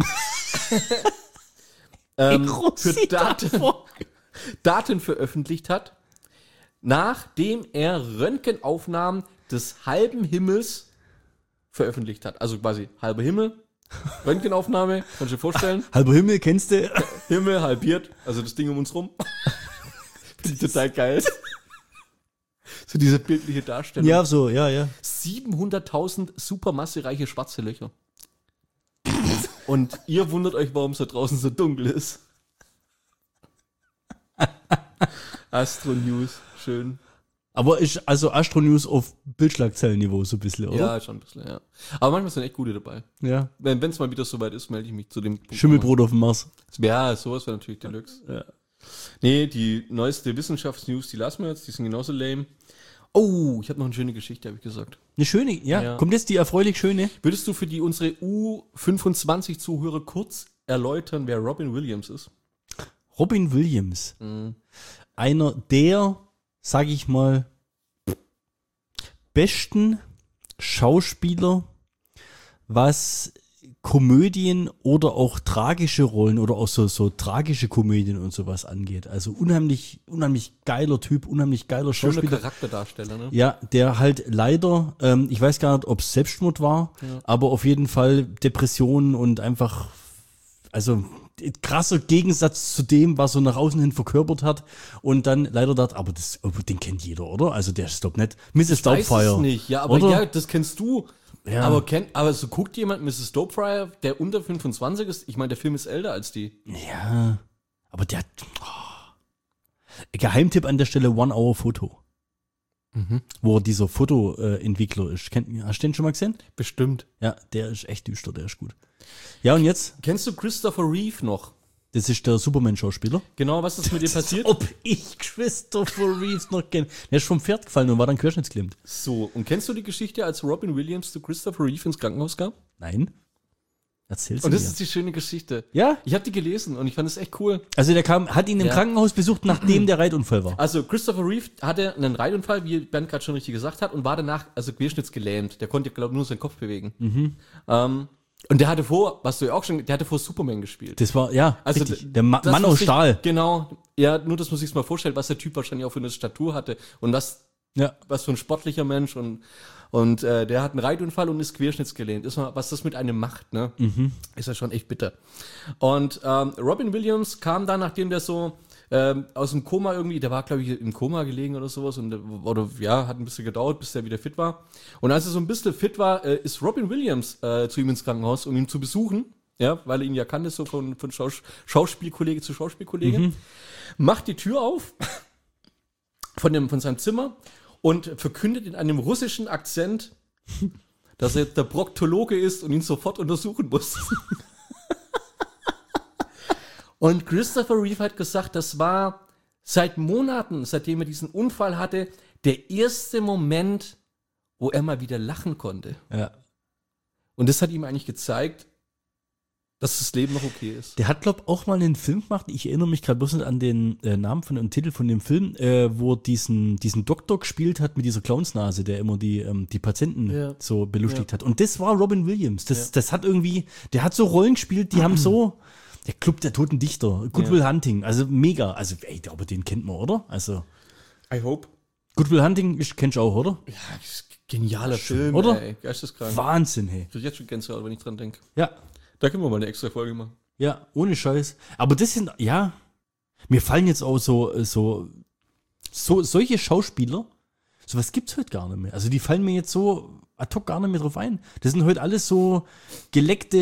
Für Daten veröffentlicht hat, nachdem er Röntgenaufnahmen des halben Himmels veröffentlicht hat. Also quasi halber Himmel, Röntgenaufnahme, kannst du dir vorstellen? Halber Himmel, kennst du? Himmel halbiert, also das Ding um uns rum. Finde ich total geil. So diese bildliche Darstellung. Ja, so, ja. 700.000 supermassereiche schwarze Löcher. Und ihr wundert euch, warum es da draußen so dunkel ist. Astro News, schön. Aber ist also Astro News auf Bildschlagzeilenniveau so ein bisschen, oder? Ja, schon ein bisschen, ja. Aber manchmal sind echt gute dabei. Ja. Wenn es mal wieder soweit ist, melde ich mich zu dem Punkt. Schimmelbrot auf dem Mars. Ja, sowas wäre natürlich Deluxe. Ja. Nee, die neueste Wissenschaftsnews, die lassen wir jetzt, die sind genauso lame. Oh, ich habe noch eine schöne Geschichte, habe ich gesagt. Eine schöne, ja. Kommt jetzt die erfreulich schöne? Würdest du für unsere U25-Zuhörer kurz erläutern, wer Robin Williams ist? Robin Williams. Einer der, sag ich mal, besten Schauspieler, was Komödien oder auch tragische Rollen oder auch so tragische Komödien und sowas angeht. Also unheimlich geiler Typ, unheimlich geiler Schauspieler. Schöner Charakterdarsteller, ne? Ja, der halt leider, ich weiß gar nicht, ob es Selbstmord war, aber auf jeden Fall Depressionen und einfach, also krasser Gegensatz zu dem, was er nach außen hin verkörpert hat und dann leider dachte, aber den kennt jeder, oder? Also der ist doch nicht Mrs. Doubtfire. Ich weiß es nicht, ja, aber oder? ja, das kennst du. Ja. Aber so guckt jemand Mrs. Doubtfire, der unter 25 ist? Ich meine, der Film ist älter als die. Ja, aber der Geheimtipp an der Stelle, One-Hour-Foto. Wo dieser Fotoentwickler ist. Hast du den schon mal gesehen? Bestimmt. Ja, der ist echt düster, der ist gut. Ja, und jetzt? Kennst du Christopher Reeve noch? Das ist der Superman-Schauspieler. Genau, was ist mit dem passiert? Ob ich Christopher Reeves noch kenne. Der ist vom Pferd gefallen und war dann querschnittsklemmt. So, und kennst du die Geschichte, als Robin Williams zu Christopher Reeve ins Krankenhaus kam? Nein. Erzähl's Und mir. das ist die schöne Geschichte. Ja? Ich habe die gelesen und ich fand es echt cool. Also der hat ihn im Ja. Krankenhaus besucht, nachdem der Reitunfall war. Also Christopher Reeve hatte einen Reitunfall, wie Bernd gerade schon richtig gesagt hat, und war danach also querschnittsgelähmt. Der konnte, glaube ich, nur seinen Kopf bewegen. Und der hatte vor, was du ja auch schon, der hatte vor Superman gespielt. Das war, ja, Also richtig. Der das Mann muss aus ich- Stahl. Genau. Ja, nur das muss ich mal vorstellen, was der Typ wahrscheinlich auch für eine Statur hatte und was Ja. für ein sportlicher Mensch und der hat einen Reitunfall und ist querschnittsgelähmt. Ist mal, was das mit einem macht, ne? Ist ja schon echt bitter. Und Robin Williams kam dann, nachdem der so aus dem Koma irgendwie, der war, glaube ich, im Koma gelegen oder sowas und hat ein bisschen gedauert, bis der wieder fit war. Und als er so ein bisschen fit war, ist Robin Williams zu ihm ins Krankenhaus, um ihn zu besuchen. Ja, weil er ihn ja kannte, so von Schauspielkollege zu Schauspielkollege. Macht die Tür auf von seinem Zimmer und verkündet in einem russischen Akzent, dass er der Proktologe ist und ihn sofort untersuchen muss. Und Christopher Reeve hat gesagt, das war seit Monaten, seitdem er diesen Unfall hatte, der erste Moment, wo er mal wieder lachen konnte. Ja. Und das hat ihm eigentlich gezeigt, dass das Leben noch okay ist. Der hat, glaube ich, auch mal einen Film gemacht. Ich erinnere mich gerade bloß nicht an den Namen von dem Titel von dem Film, wo er diesen Doktor gespielt hat mit dieser Clownsnase, der immer die Patienten so belustigt hat. Und das war Robin Williams. Das hat irgendwie, der hat so Rollen gespielt, die haben so, der Club der Toten Dichter, Good Will Hunting, also mega. Also, ey, aber den kennt man, oder? Also, I hope. Good Will Hunting kennst du auch, oder? Ja, das ist ein genialer Film, oder? ey. Geisteskrank. Wahnsinn, hey. Ich krieg jetzt schon Gänsehaut, wenn ich dran denke. Ja. Da können wir mal eine extra Folge machen. Ja, ohne Scheiß. Aber das sind, ja, mir fallen jetzt auch solche Schauspieler, sowas gibt's heute gar nicht mehr. Also die fallen mir jetzt so ad hoc gar nicht mehr drauf ein. Das sind heute alles so geleckte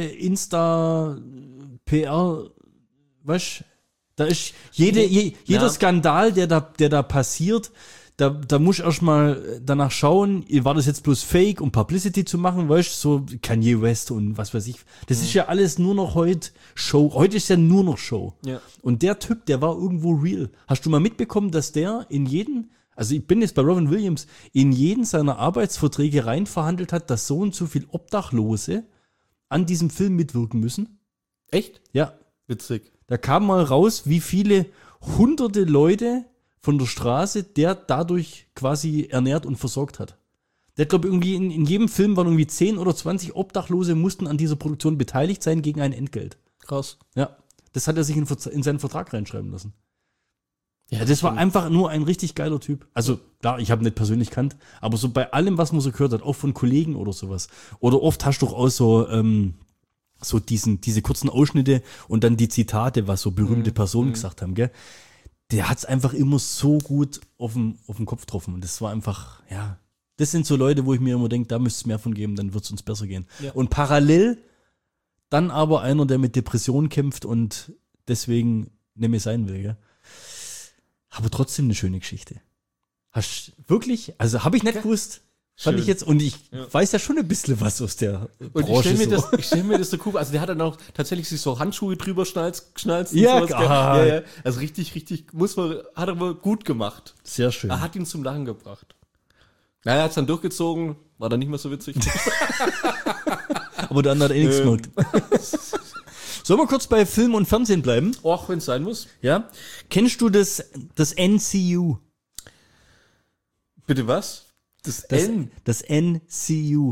Insta-PR, weißt, da ist jeder Skandal, der da passiert, da muss ich erstmal danach schauen, war das jetzt bloß Fake, um Publicity zu machen, weißt du, so Kanye West und was weiß ich. Das ist ja alles nur noch heute Show. Heute ist ja nur noch Show. Ja. Und der Typ, der war irgendwo real. Hast du mal mitbekommen, dass der also ich bin jetzt bei Robin Williams, in jeden seiner Arbeitsverträge rein verhandelt hat, dass so und so viel Obdachlose an diesem Film mitwirken müssen? Echt? Ja. Witzig. Da kam mal raus, wie viele hunderte Leute von der Straße der dadurch quasi ernährt und versorgt hat. Der hat, glaube ich, irgendwie in jedem Film waren irgendwie 10 oder 20 Obdachlose mussten an dieser Produktion beteiligt sein gegen ein Entgelt. Krass. Ja, das hat er sich in seinen Vertrag reinschreiben lassen. Ja, das war einfach nur ein richtig geiler Typ. Also, klar, ich habe ihn nicht persönlich kannt, aber so bei allem, was man so gehört hat, auch von Kollegen oder sowas. Oder oft hast du doch auch so diese kurzen Ausschnitte und dann die Zitate, was so berühmte Personen gesagt haben, gell? Der hat es einfach immer so gut auf den Kopf getroffen. Und das war einfach, ja, das sind so Leute, wo ich mir immer denke, da müsste es mehr von geben, dann wird es uns besser gehen. Ja. Und parallel dann aber einer, der mit Depressionen kämpft und deswegen nicht mehr sein will, gell? Aber trotzdem eine schöne Geschichte. Hast wirklich, also habe ich nicht gewusst. Fand Schön. ich jetzt, und ich weiß ja schon ein bisschen was aus der Und Branche. ich stell mir das so cool, also der hat dann auch tatsächlich sich so Handschuhe drüber geschnalzt und Ja, sowas, geil. ja. Also richtig, hat er wohl gut gemacht. Sehr schön. Er hat ihn zum Lachen gebracht. Naja, er hat es dann durchgezogen, war dann nicht mehr so witzig. Aber der andere hat eh nichts gemerkt. Sollen wir kurz bei Film und Fernsehen bleiben? Och, wenn es sein muss. Ja. Kennst du das NCU? Bitte was? Das N? Das NCU.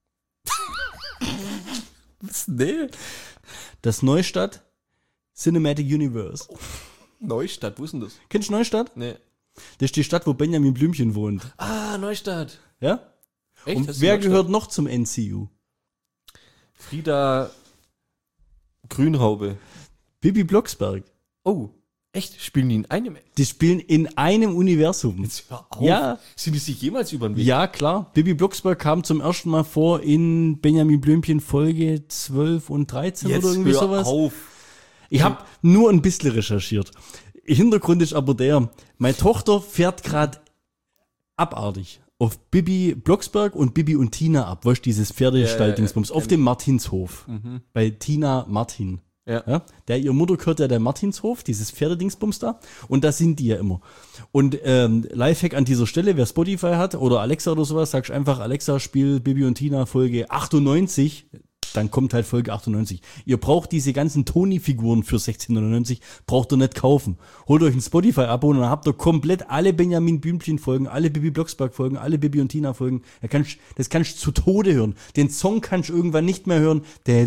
Nee. Das Neustadt Cinematic Universe. Neustadt, wo ist denn das? Kennst du Neustadt? Nee. Das ist die Stadt, wo Benjamin Blümchen wohnt. Ah, Neustadt. Ja? Echt? Und Hast du wer Neustadt? gehört noch zum NCU? Frieda Grünhaube. Bibi Blocksberg. Oh, echt? Spielen die in einem? Die spielen in einem Universum. Jetzt hör auf. Ja. Sind die sich jemals über den Weg? Ja, klar. Bibi Blocksberg kam zum ersten Mal vor in Benjamin Blümchen Folge 12 und 13 Jetzt oder irgendwie hör sowas. auf. Ich habe nur ein bisschen recherchiert. Hintergrund ist aber der, meine Tochter fährt gerade abartig auf Bibi Blocksberg und Bibi und Tina ab. Weißt du, dieses Pferdestall-Dingsbums auf dem Martinshof. Bei Tina Martin. Ja. Ihr Mutter gehört ja der Martinshof, dieses Pferdedingsbums da. Und da sind die ja immer. Und Lifehack an dieser Stelle, wer Spotify hat oder Alexa oder sowas, sagst einfach, Alexa, spiel Bibi und Tina Folge 98. dann kommt halt Folge 98. Ihr braucht diese ganzen Toni-Figuren für 16,99, braucht ihr nicht kaufen. Holt euch ein Spotify-Abo und dann habt ihr komplett alle Benjamin Blümchen-Folgen, alle Bibi Blocksberg-Folgen, alle Bibi und Tina-Folgen. Das kannst du zu Tode hören. Den Song kannst du irgendwann nicht mehr hören. Das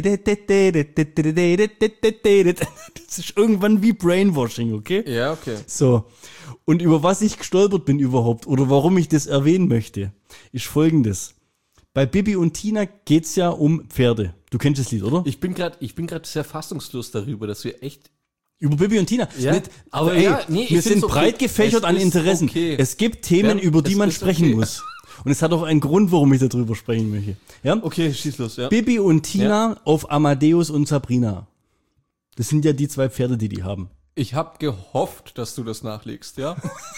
ist irgendwann wie Brainwashing, okay? Ja, okay. So. Und über was ich gestolpert bin überhaupt oder warum ich das erwähnen möchte, ist Folgendes. Bei Bibi und Tina geht's ja um Pferde. Du kennst das Lied, oder? Ich bin gerade sehr fassungslos darüber, dass wir echt. Über Bibi und Tina. Ja, Aber ey, wir ich sind find's okay. breit gefächert Es an ist Interessen. okay. Es gibt Themen, Ja, über die es man ist sprechen okay. muss. Und es hat auch einen Grund, warum ich darüber sprechen möchte. Ja? Okay, schieß los, ja. Bibi und Tina auf Amadeus und Sabrina. Das sind ja die 2 Pferde, die haben. Ich habe gehofft, dass du das nachlegst, ja?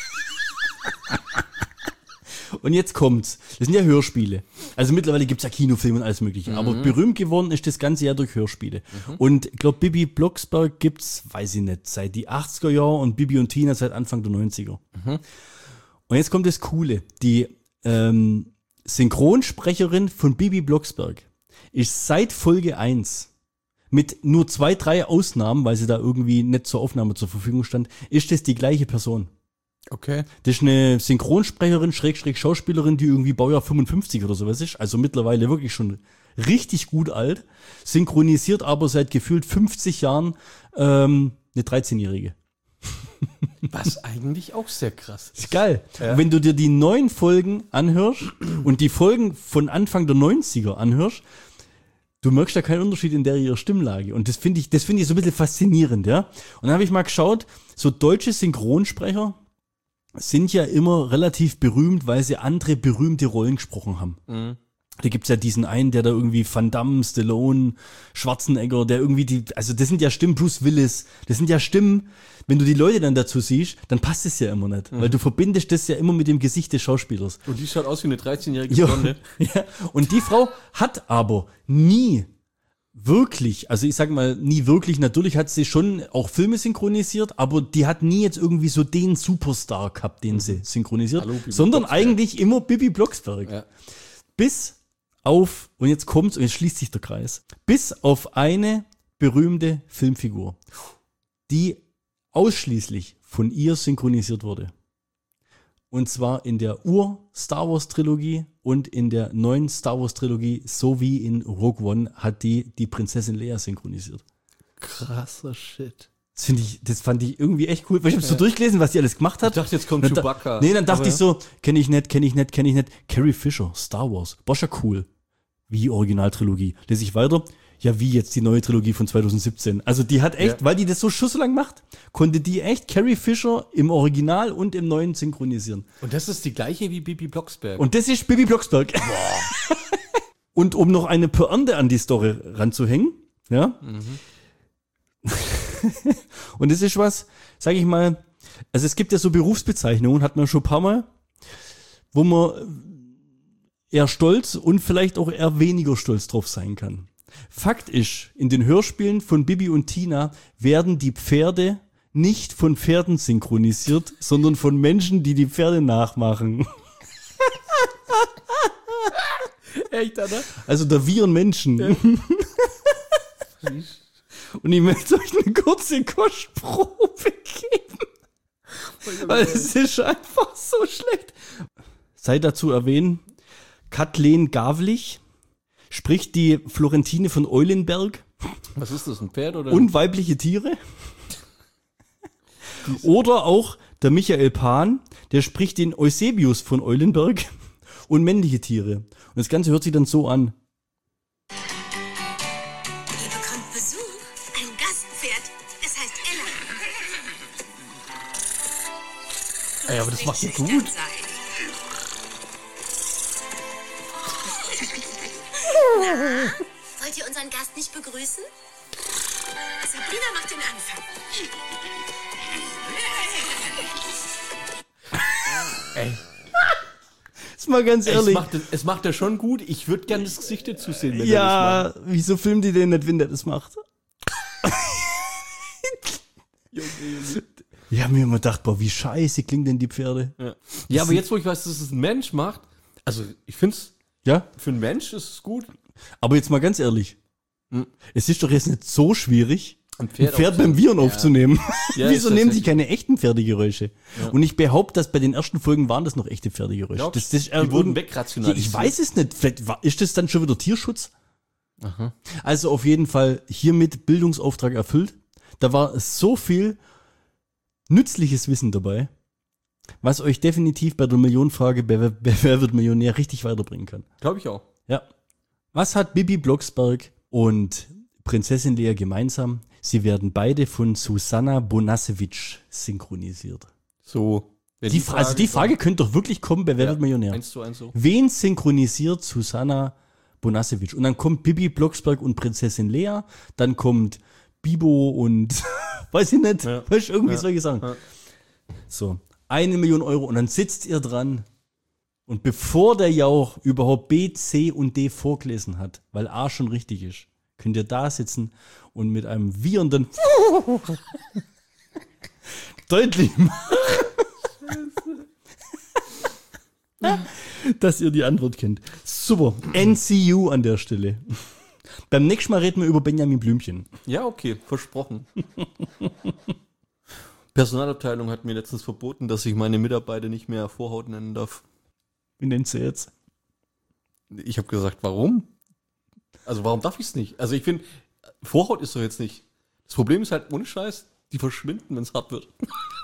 Und jetzt kommt's. Das sind ja Hörspiele. Also mittlerweile gibt's ja Kinofilme und alles mögliche. Aber berühmt geworden ist das Ganze ja durch Hörspiele. Und ich glaube, Bibi Blocksberg gibt's, weiß ich nicht, seit die 80er Jahre und Bibi und Tina seit Anfang der 90er. Und jetzt kommt das Coole. Die Synchronsprecherin von Bibi Blocksberg ist seit Folge 1 mit nur 2, 3 Ausnahmen, weil sie da irgendwie nicht zur Aufnahme zur Verfügung stand, ist das die gleiche Person. Okay. Das ist eine Synchronsprecherin, Schrägstrich Schauspielerin, die irgendwie Baujahr 55 oder sowas ist. Also mittlerweile wirklich schon richtig gut alt. Synchronisiert aber seit gefühlt 50 Jahren eine 13-Jährige. Was eigentlich auch sehr krass ist. Ist geil. Ja. Und wenn du dir die 9 Folgen anhörst und die Folgen von Anfang der 90er anhörst, du merkst da keinen Unterschied in der ihrer Stimmlage. Und das finde ich so ein bisschen faszinierend, ja. Und dann habe ich mal geschaut, so deutsche Synchronsprecher sind ja immer relativ berühmt, weil sie andere berühmte Rollen gesprochen haben. Da gibt's ja diesen einen, der da irgendwie Van Damme, Stallone, Schwarzenegger, der irgendwie also das sind ja Stimmen, Bruce Willis, das sind ja Stimmen, wenn du die Leute dann dazu siehst, dann passt es ja immer nicht, weil du verbindest das ja immer mit dem Gesicht des Schauspielers. Und die schaut aus wie eine 13-jährige Ja, Blonde. ja. Und die Frau hat aber nie wirklich, also ich sag mal, nie wirklich, natürlich hat sie schon auch Filme synchronisiert, aber die hat nie jetzt irgendwie so den Superstar gehabt, den sie synchronisiert, Hallo, Bibi sondern Blocksberg. eigentlich immer Bibi Blocksberg. Ja. Bis auf, und jetzt kommt's, und jetzt schließt sich der Kreis, bis auf eine berühmte Filmfigur, die ausschließlich von ihr synchronisiert wurde. Und zwar in der Ur-Star Wars-Trilogie und in der neuen Star Wars-Trilogie sowie in Rogue One hat die Prinzessin Leia synchronisiert. Krasser Shit. Das fand ich irgendwie echt cool, weil ich habe so durchgelesen, was die alles gemacht hat. Ich dachte, jetzt kommt Dann Chewbacca. Dann dachte Aber ich so, kenn ich nicht. Carrie Fisher, Star Wars. Boah, ist ja cool. Wie Originaltrilogie. Lese ich weiter. Ja, wie jetzt die neue Trilogie von 2017. Also die hat echt, weil die das so schusselang macht, konnte die echt Carrie Fisher im Original und im Neuen synchronisieren. Und das ist die gleiche wie Bibi Blocksberg. Und das ist Bibi Blocksberg. Und um noch eine Pointe an die Story ranzuhängen, ja. Und das ist was, sag ich mal, also es gibt ja so Berufsbezeichnungen, hat man schon ein paar Mal, wo man eher stolz und vielleicht auch eher weniger stolz drauf sein kann. Fakt ist, in den Hörspielen von Bibi und Tina werden die Pferde nicht von Pferden synchronisiert, sondern von Menschen, die die Pferde nachmachen. Echt, oder? Also da wir Menschen. Ja. Und ich möchte euch eine kurze Kostprobe geben. Weil es ist einfach so schlecht. Sei dazu erwähnt, Kathleen Gavlich spricht die Florentine von Eulenberg. Was ist das, ein Pferd oder? Und weibliche Tiere. Oder auch der Michael Pan, der spricht den Eusebius von Eulenberg und männliche Tiere. Und das Ganze hört sich dann so an. Ihr bekommt Besuch, ein Gastpferd. Es heißt Ella. Ey, aber das macht sie Schüchtern gut. sein. Wollt ihr unseren Gast nicht begrüßen? Sabrina macht den Anfang. Ey, Ist mal ganz ehrlich. es macht er schon gut. Ich würde gerne das Gesicht dazu sehen, wenn er Ja, wieso filmt die den nicht, wenn der das macht? Ich habe mir immer gedacht, boah, wie scheiße klingen denn die Pferde? das macht. Ja, aber jetzt, wo ich weiß, dass es ein Mensch macht, also ich finde es, Ja? für einen Mensch ist es gut. Aber jetzt mal ganz ehrlich. Es ist doch jetzt nicht so schwierig, Ein ein Pferd beim Viren aufzunehmen. Ja, Wieso ist nehmen sie tatsächlich. keine echten Pferdegeräusche? Ja. Und ich behaupte, dass bei den ersten Folgen waren das noch echte Pferdegeräusche. Glaubst Das, die wurden wegrationalisiert. Ich weiß es nicht. Vielleicht ist das dann schon wieder Tierschutz? Also auf jeden Fall hiermit Bildungsauftrag erfüllt. Da war so viel nützliches Wissen dabei, was euch definitiv bei der Millionenfrage, wer wird Millionär, richtig weiterbringen kann. Glaube ich auch. Ja. Was hat Bibi Blocksberg und Prinzessin Lea gemeinsam? Sie werden beide von Susanna Bonasewicz synchronisiert. So. Die Frage könnte doch wirklich kommen bei Wer wird Millionär? 1:1 so. Wen synchronisiert Susanna Bonasewicz? Und dann kommt Bibi Blocksberg und Prinzessin Lea, dann kommt Bibo und weiß ich nicht, Ja. weißt du, irgendwie Ja. solche Sachen. Ja. So, 1 Million Euro und dann sitzt ihr dran und bevor der Jauch überhaupt B, C und D vorgelesen hat, weil A schon richtig ist, könnt ihr da sitzen und mit einem wiehernden deutlich machen, dass ihr die Antwort kennt. Super. NCU an der Stelle. Beim nächsten Mal reden wir über Benjamin Blümchen. Ja, okay, versprochen. Personalabteilung hat mir letztens verboten, dass ich meine Mitarbeiter nicht mehr Vorhaut nennen darf. Wie nennt sie jetzt? Ich habe gesagt, warum? Also warum darf ich es nicht? Also ich finde, Vorhaut ist doch jetzt nicht. Das Problem ist halt, ohne Scheiß, die verschwinden, wenn es hart wird.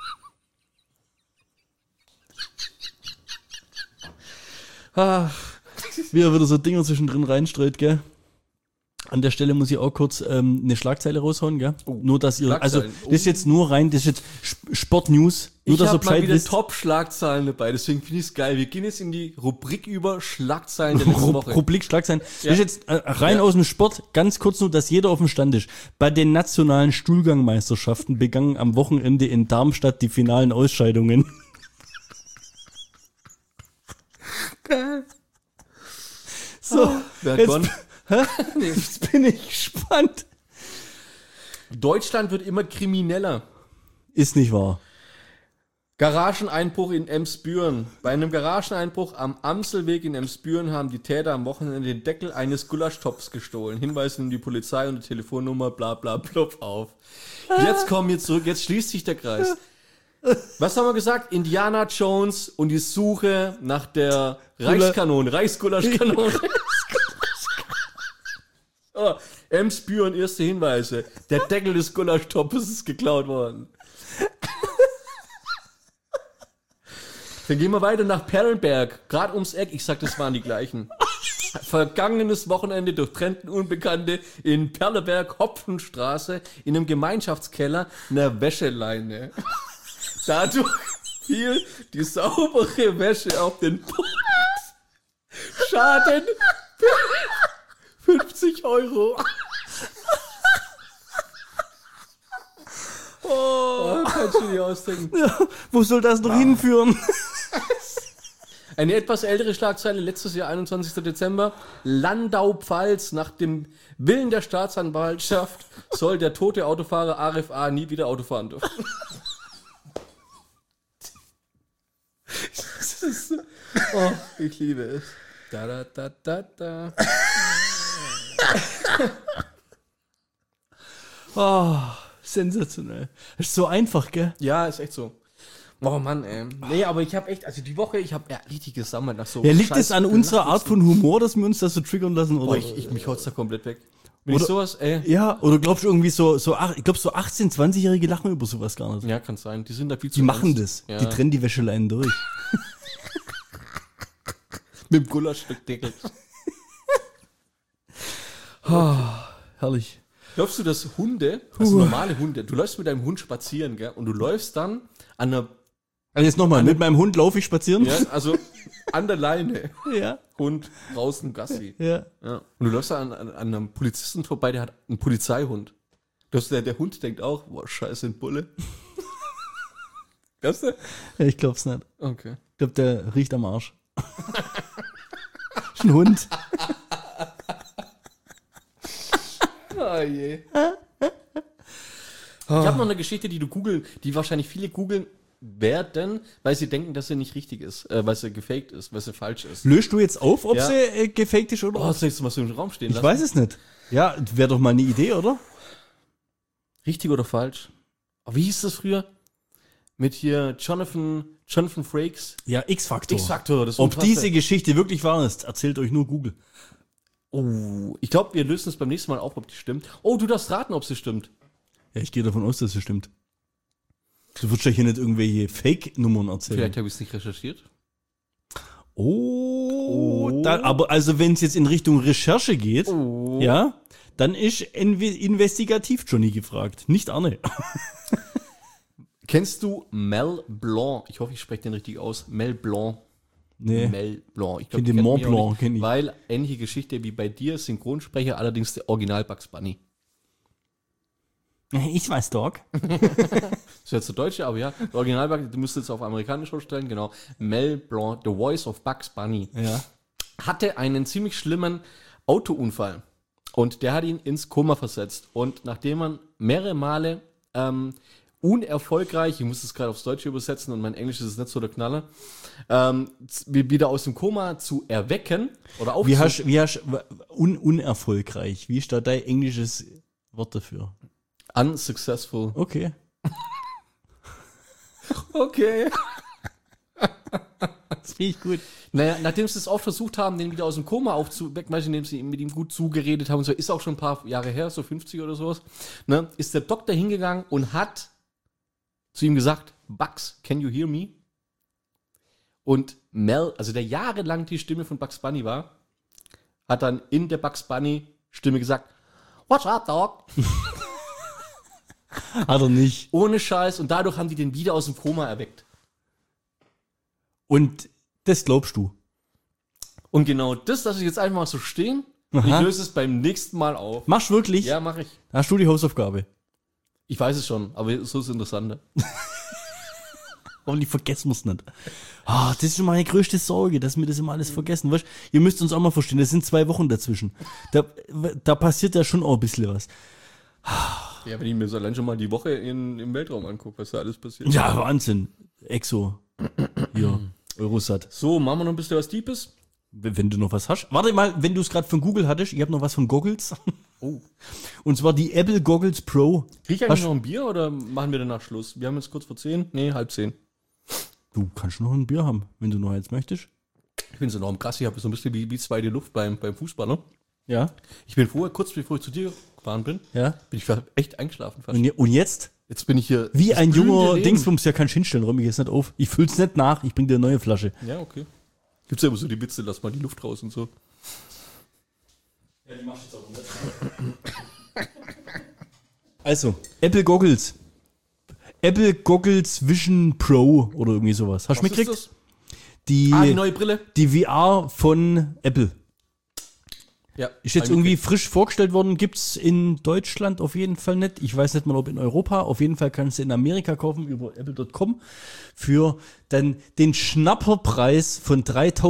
Wie er wieder so Dinger zwischendrin reinstreut, gell? An der Stelle muss ich auch kurz eine Schlagzeile raushauen, gell? Nur, dass ihr, also, Schlagzeilen. das ist jetzt nur rein, das ist jetzt Sportnews. Nur, Ich dass ihr habe mal Bescheid wieder wisst. Top-Schlagzeilen dabei, deswegen finde ich es geil. Wir gehen jetzt in die Rubrik über Schlagzeilen der letzten Woche. Rubrik Schlagzeilen. Ja. Das ist jetzt rein Ja. aus dem Sport, ganz kurz nur, dass jeder auf dem Stand ist. Bei den nationalen Stuhlgangmeisterschaften begannen am Wochenende in Darmstadt die finalen Ausscheidungen. So, Wer hat jetzt, gewonnen? jetzt bin ich gespannt. Deutschland wird immer krimineller. Ist nicht wahr. Garageneinbruch in Emsbüren. Bei einem Garageneinbruch am Amselweg in Emsbüren haben die Täter am Wochenende den Deckel eines Gulaschtopfs gestohlen. Hinweise in die Polizei und die Telefonnummer, bla bla blub auf. Jetzt kommen wir zurück, jetzt schließt sich der Kreis. Was haben wir gesagt? Indiana Jones und die Suche nach der Reichskanone, Reichsgulaschkanone. So, Emsbüren, erste Hinweise. Der Deckel des Gulaschtopfes ist geklaut worden. Dann gehen wir weiter nach Perlenberg, gerade ums Eck. Ich sag, das waren die gleichen. Vergangenes Wochenende durchtrennten Unbekannte in Perleberg, Hopfenstraße, in einem Gemeinschaftskeller, einer Wäscheleine. Dadurch fiel die saubere Wäsche auf den Boden. Schaden 50 Euro. Oh, kannst du nicht ausdenken. Ja, wo soll das noch hinführen? Eine etwas ältere Schlagzeile, letztes Jahr, 21. Dezember. Landau-Pfalz, nach dem Willen der Staatsanwaltschaft soll der tote Autofahrer Arif A. nie wieder Auto fahren dürfen. Oh, ich liebe es. Da, da, da, da, da. Oh, sensationell. Das ist so einfach, gell? Ja, ist echt so. Oh Mann, ey. Nee, aber ich habe echt, also die Woche, ich habe richtig gesammelt nach so. Ja, liegt es scheiß an unserer Art Benachrichtigungen. von Humor, dass wir uns das so triggern lassen? Oder? Boah, mich haut's da komplett weg. Wenn Oder- ich sowas, ey. Ja, oder glaubst du irgendwie so ich glaube so 18-, 20-Jährige lachen über sowas gar nicht. Ja, kann sein. Die sind da viel zu Die machen ernst. das. Ja. Die trennen die Wäscheleinen durch. Mit dem Gulaschstückdeckel. Herrlich. Glaubst du, dass Hunde, also normale Hunde, du läufst mit deinem Hund spazieren, gell, und du läufst dann an der, Also jetzt nochmal, mit meinem Hund laufe ich spazieren. ja, also an der Leine, Ja. Hund draußen Gassi. Ja. Ja. Und du läufst da an einem Polizisten vorbei, der hat einen Polizeihund. Der Hund denkt auch, boah, scheiße, ein Bulle. Glaubst du? Ja, ich glaub's nicht. Okay. Ich glaube, der riecht am Arsch. Ist ein Hund. Oh je. Ich habe noch eine Geschichte, die wahrscheinlich viele googeln werden, weil sie denken, dass sie nicht richtig ist, weil sie gefaked ist, weil sie falsch ist. Löst du jetzt auf, ob Ja. sie gefaked ist oder? Oh, das nächste Mal so im Raum stehen Ich lassen. weiß es nicht. Ja, wäre doch mal eine Idee, oder? Richtig oder falsch? Oh, wie hieß das früher? Mit hier Jonathan Frakes. Ja, X-Faktor. X-Faktor, das ist Ob unfassbar. diese Geschichte wirklich wahr ist, erzählt euch nur Google. Oh, ich glaube, wir lösen es beim nächsten Mal auf, ob die stimmt. Oh, du darfst raten, ob sie stimmt. Ja, ich gehe davon aus, dass es stimmt. Du würdest ja hier nicht irgendwelche Fake-Nummern erzählen. Vielleicht habe ich es nicht recherchiert. Oh. Aber also wenn es jetzt in Richtung Recherche geht, ja, dann ist investigativ Johnny gefragt, nicht Arne. Kennst du Mel Blanc? Ich hoffe, ich spreche den richtig aus. Mel Blanc. Nee. Mel Blanc. Ich Kenn die den kennt Mont mich auch Blanc, nicht, kenn ich. Weil ähnliche Geschichte wie bei dir, Synchronsprecher, allerdings der Original Bugs Bunny. Ich weiß, Dog. Das ist jetzt der Deutsche, aber ja, der Original Bugs, du müsstest jetzt auf amerikanisch aufstellen, genau. Mel Blanc, The Voice of Bugs Bunny. Ja. Hatte einen ziemlich schlimmen Autounfall und der hat ihn ins Koma versetzt. Und nachdem man mehrere Male unerfolgreich, ich muss es gerade aufs Deutsche übersetzen und mein Englisch ist nicht so der Knaller, wieder aus dem Koma zu erwecken oder Wie hast unerfolgreich? Wie ist da dein englisches Wort dafür? unsuccessful. Okay. Okay. Das finde ich gut. Naja, nachdem sie es oft versucht haben, den wieder aus dem Koma aufzuwecken, indem sie mit ihm gut zugeredet haben, so ist auch schon ein paar Jahre her, so 50 oder sowas, ne, ist der Doktor hingegangen und hat zu ihm gesagt, Bugs, can you hear me? Und Mel, also der jahrelang die Stimme von Bugs Bunny war, hat dann in der Bugs Bunny Stimme gesagt, what's up, dog? Hat er nicht. Ohne Scheiß. Und dadurch haben die den wieder aus dem Koma erweckt. Und das glaubst du? Und genau das lasse ich jetzt einfach mal so stehen. Und Aha. ich löse es beim nächsten Mal auf. Machst du wirklich? Ja, mache ich. Hast du die Hausaufgabe? Ich weiß es schon, aber so ist es interessanter. Hoffentlich vergessen wir es nicht. Ah, das ist schon meine größte Sorge, dass wir das immer alles vergessen. Weißt, ihr müsst uns auch mal verstehen, das sind 2 Wochen dazwischen. Da passiert ja schon auch ein bisschen was. Ja, wenn ich mir so allein schon mal die Woche im Weltraum angucke, was da alles passiert. Ja, Wahnsinn. Exo. Hier, Eurosat. So, machen wir noch ein bisschen was Deepes. Wenn du noch was hast. Warte mal, wenn du es gerade von Google hattest, ich habe noch was von Goggles. Oh. Und zwar die Apple Goggles Pro. Krieg ich Hast- eigentlich noch ein Bier oder machen wir danach Schluss? Wir haben jetzt kurz vor 10. Nee, 9:30. Du kannst noch ein Bier haben, wenn du noch eins möchtest. Ich bin so enorm krass. Ich habe so ein bisschen wie zweite Luft beim Fußball, ne? Ja. Ich bin vorher, kurz bevor ich zu dir gefahren bin, Ja. bin ich echt eingeschlafen fast. Und jetzt? Jetzt bin ich hier. Wie das ein blühende junger Leben. Dingsbums, ja kannst hinstellen, räum ich jetzt nicht auf. Ich füll's nicht nach, ich bring dir eine neue Flasche. Ja, okay. Gibt's ja immer so die Witze, lass mal die Luft raus und so. Ja, die machst du jetzt auch nicht. Also, Apple Goggles. Apple Goggles Vision Pro oder irgendwie sowas. Hast du Was ist mitgekriegt? das? Die, Die neue Brille. die VR von Apple. Ja. Ist jetzt irgendwie frisch vorgestellt worden, gibt's in Deutschland auf jeden Fall nicht. Ich weiß nicht mal, ob in Europa. Auf jeden Fall kannst du in Amerika kaufen über apple.com für dann den Schnapperpreis von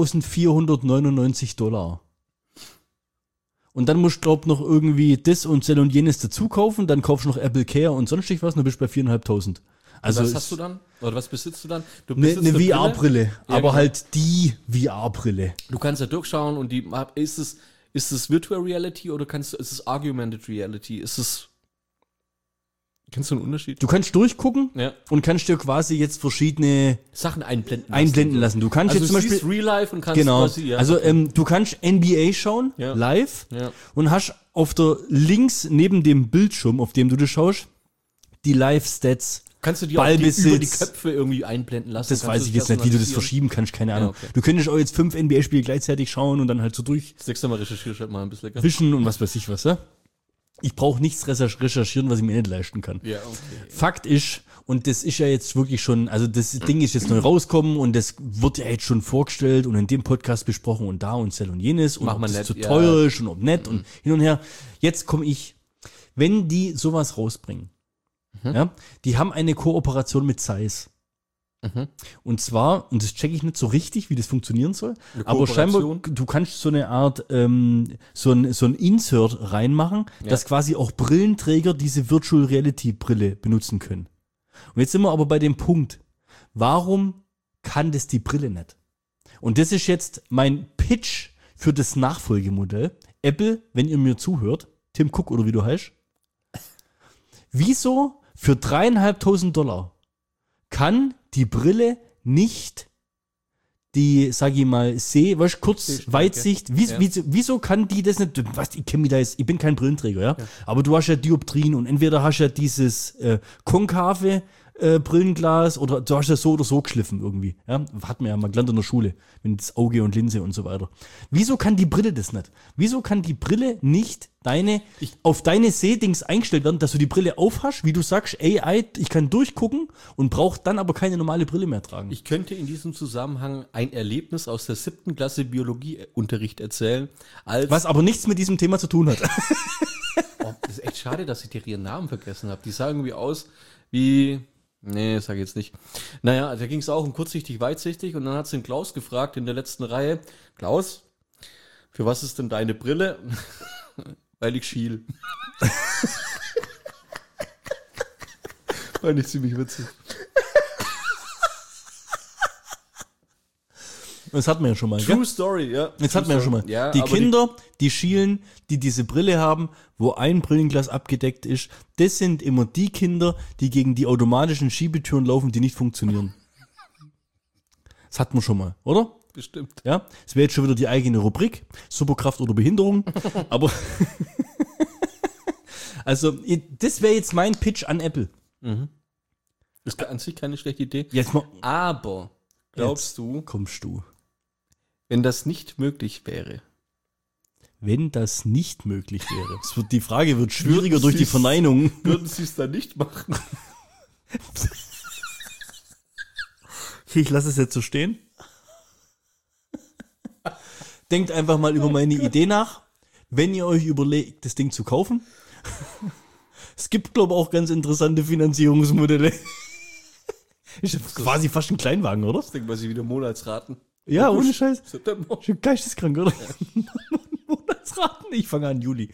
$3.499. Und dann musst du, glaub noch irgendwie das und Zell und jenes dazu kaufen. Dann kaufst du noch Apple Care und sonstig was. Und dann bist du bei 4.500. Also was hast du dann? Oder was besitzt du dann? Du Eine besitzt Brille. VR-Brille, Ja, aber genau. halt die VR-Brille. Du kannst ja durchschauen und ist es Virtual Reality oder ist es Augmented Reality? Kennst du einen Unterschied? Du kannst durchgucken Ja. und kannst dir quasi jetzt verschiedene Sachen einblenden lassen. Du kannst Also jetzt zum du siehst Beispiel, Real Life und kannst genau, quasi, ja. also du kannst NBA schauen, Ja. live, Ja. und hast auf der links neben dem Bildschirm, auf dem du das schaust, die Live-Stats. Kannst du die auch Ballbesitz. über die Köpfe irgendwie einblenden lassen? Das Kannst weiß du ich jetzt nicht, wie du das personalisieren? verschieben kannst, keine Ahnung. okay. Du könntest auch jetzt 5 NBA-Spiele gleichzeitig schauen und dann halt so durchwischen Das nächste Mal recherchierst du halt mal ein bisschen. und was weiß ich was, ja? Ich brauche nichts recherchieren, was ich mir nicht leisten kann. Ja, okay. Fakt ist, und das ist ja jetzt wirklich schon, also das Ding ist jetzt neu rausgekommen und das wird ja jetzt schon vorgestellt und in dem Podcast besprochen und da und Zell und jenes und Mach ob mal das nett, zu ja. teuer ist und ob nett und hin und her. Jetzt komme ich, wenn die sowas rausbringen, ja, die haben eine Kooperation mit Zeiss. Und zwar, und das checke ich nicht so richtig, wie das funktionieren soll, Eine aber scheinbar, Kooperation? du kannst so eine Art, so ein Insert reinmachen, dass quasi auch Brillenträger diese Virtual Reality Brille benutzen können. Und jetzt sind wir aber bei dem Punkt, warum kann das die Brille nicht? Und das ist jetzt mein Pitch für das Nachfolgemodell. Apple, wenn ihr mir zuhört, Tim Cook oder wie du heißt, wieso für $3.500 kann die Brille nicht die, sag ich mal, Weitsicht, wieso kann die das nicht, was, ich kenne mich da jetzt, ich bin kein Brillenträger, ja, aber du hast ja Dioptrien und entweder hast du ja dieses konkave Brillenglas oder du hast ja so oder so geschliffen irgendwie, ja, hat man ja mal gelernt in der Schule, mit das Auge und Linse und so weiter. Wieso kann die Brille das nicht? Wieso kann die Brille nicht auf deine Sehdings eingestellt werden, dass du die Brille aufhast, wie du sagst, AI, ich kann durchgucken und brauche dann aber keine normale Brille mehr tragen? Ich könnte in diesem Zusammenhang ein Erlebnis aus der 7. Klasse Biologieunterricht erzählen. Was aber nichts mit diesem Thema zu tun hat. Oh, das ist echt schade, dass ich dir ihren Namen vergessen habe. Die sahen irgendwie aus wie... Nee, sag ich jetzt nicht. Naja, da ging es auch um kurzsichtig, weitsichtig und dann hat sie den Klaus gefragt in der letzten Reihe. Klaus, für was ist denn deine Brille? Weil ich schiel. Fand ich ziemlich witzig. Das hatten wir ja schon mal, True gell? Story, ja. Das hatten wir ja schon mal. Ja, die aber Kinder, die schielen, die diese Brille haben, wo ein Brillenglas abgedeckt ist, das sind immer die Kinder, die gegen die automatischen Schiebetüren laufen, die nicht funktionieren. Das hatten wir schon mal, oder? Bestimmt. Ja, es wäre jetzt schon wieder die eigene Rubrik, Superkraft oder Behinderung, aber also, das wäre jetzt mein Pitch an Apple. Ist an sich keine schlechte Idee. Jetzt mal, Aber glaubst du, kommst du. wenn das nicht möglich wäre, Wenn das nicht möglich wäre. Die Frage wird schwieriger Würden durch die Sie's- Verneinung. würden sie es dann nicht machen? Okay, ich lasse es jetzt so stehen. Denkt einfach mal über meine Idee nach, wenn ihr euch überlegt, das Ding zu kaufen. Es gibt, glaube ich, auch ganz interessante Finanzierungsmodelle. Ist quasi fast ein Kleinwagen, oder? Ich denke mal, sie wieder Monatsraten. Ja, ohne Scheiß. September. Schon geisteskrank, oder? Monatsraten, ich fange an Juli.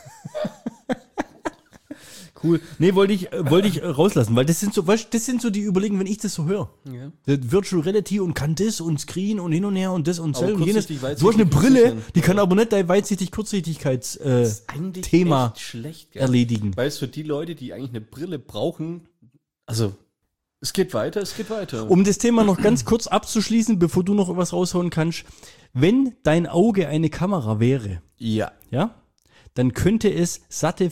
Cool. Nee, wollte ich rauslassen, weil das sind so, weißt, das sind so die Überlegungen, wenn ich das so höre. Ja. Virtual Reality und kann das und Screen und hin und her und das und Aber so und jenes. kurzsichtig, Du hast eine weitsichtig, Brille, kurzsichtig. die kann aber nicht dein Weitsichtig-Kurzsichtigkeits Thema echt schlecht, gell? erledigen. Weil es für die Leute, die eigentlich eine Brille brauchen, also es geht weiter. Um das Thema noch ganz kurz abzuschließen, bevor du noch was raushauen kannst. Wenn dein Auge eine Kamera wäre, Ja. ja, dann könnte es satte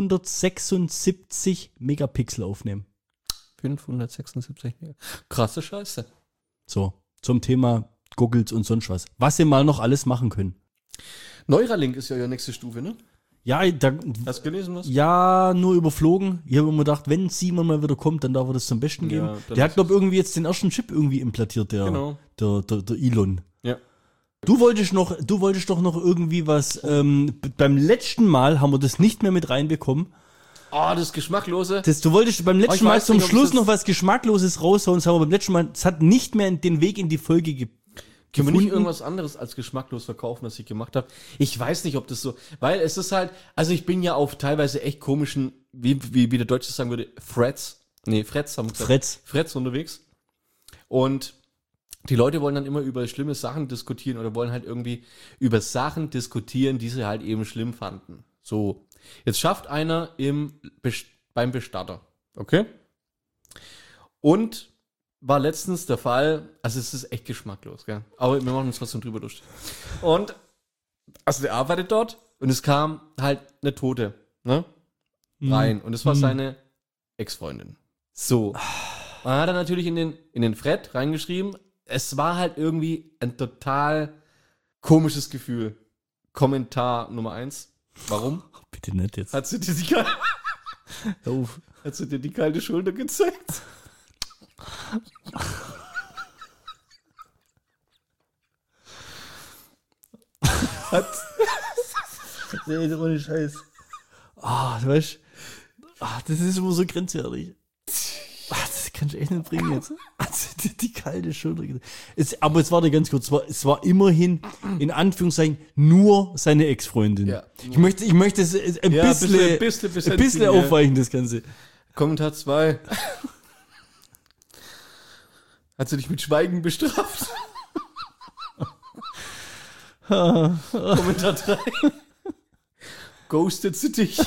576 Megapixel aufnehmen. 576. Krasse Scheiße. So, zum Thema Goggles und sonst was. Was sie mal noch alles machen können. Neuralink ist ja nächste Stufe, ne? Ja, Hast du gelesen was? ja, nur überflogen. Ich habe immer gedacht, wenn Simon mal wieder kommt, dann darf er das zum Besten geben. Ja, dann Der hat, ist glaube ich, irgendwie jetzt den ersten Chip irgendwie implantiert, Genau. der Elon. Ja. Du wolltest doch noch irgendwie was, beim letzten Mal haben wir das nicht mehr mit reinbekommen. Oh, das Geschmacklose. Du wolltest beim letzten ich Mal weiß zum nicht, ob Schluss das- noch was Geschmackloses raushauen, das haben wir beim letzten Mal, es hat nicht mehr den Weg in die Folge Können wir nicht gefunden. irgendwas anderes als geschmacklos verkaufen, was ich gemacht habe? Ich weiß nicht, ob das so, weil es ist halt, also ich bin ja auf teilweise echt komischen, wie der Deutsche sagen würde, Frets haben wir gesagt. Frets unterwegs. Und die Leute wollen dann immer über schlimme Sachen diskutieren oder wollen halt irgendwie über Sachen diskutieren, die sie halt eben schlimm fanden. So, jetzt schafft einer beim Bestatter, okay? Und war letztens der Fall, also es ist echt geschmacklos, gell? Aber wir machen uns trotzdem drüber lustig. Und, also der arbeitet dort und es kam halt eine Tote, ne? Rein. Und es war seine Ex-Freundin. So. Und dann hat er natürlich in den Thread reingeschrieben, es war halt irgendwie ein total komisches Gefühl. Kommentar Nummer 1. Warum? Bitte nicht jetzt. Hat sie dir Auf. die kalte Schulter gezeigt? Nee, ohne Scheiß. Du weißt, das ist immer so grenzwertig. Das kann ich echt nicht bringen jetzt. Also, die kalte Schulter. Aber es war ganz kurz, es war immerhin, in Anführungszeichen, nur seine Ex-Freundin. Ja. Ich möchte es ein Ja, bisschen bisschen aufweichen, das Ganze. Kommentar 2. Hat sie dich mit Schweigen bestraft? Kommentar 3. Ghostet sie dich?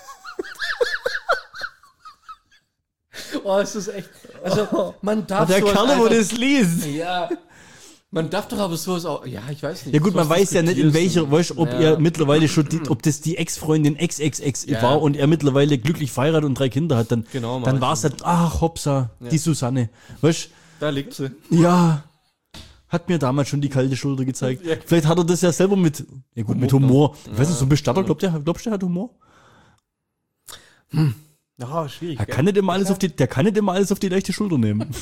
Oh, ist das echt... Also, man darf Der sowas Kerl, wo einfach- das liest. Ja, man darf doch aber sowas auch... Ja, ich weiß nicht. Ja gut, man sowas weiß ja nicht, in welcher, diskutierst weißt, ob du. er mittlerweile schon, ob das die Ex-Freundin XXX Ja. war und er mittlerweile glücklich verheiratet und 3 Kinder hat, dann, Genau, dann Martin. war es halt, ach Hopsa, die Susanne. Weißt, Da liegt sie. ja, hat mir damals schon die kalte Schulter gezeigt. Vielleicht hat er das ja selber mit, ja gut, mit Humor. Ich weiß nicht, so ein Bestatter, glaubst du, der hat Humor? Ja, schwierig. Der kann nicht immer alles auf die leichte Schulter nehmen.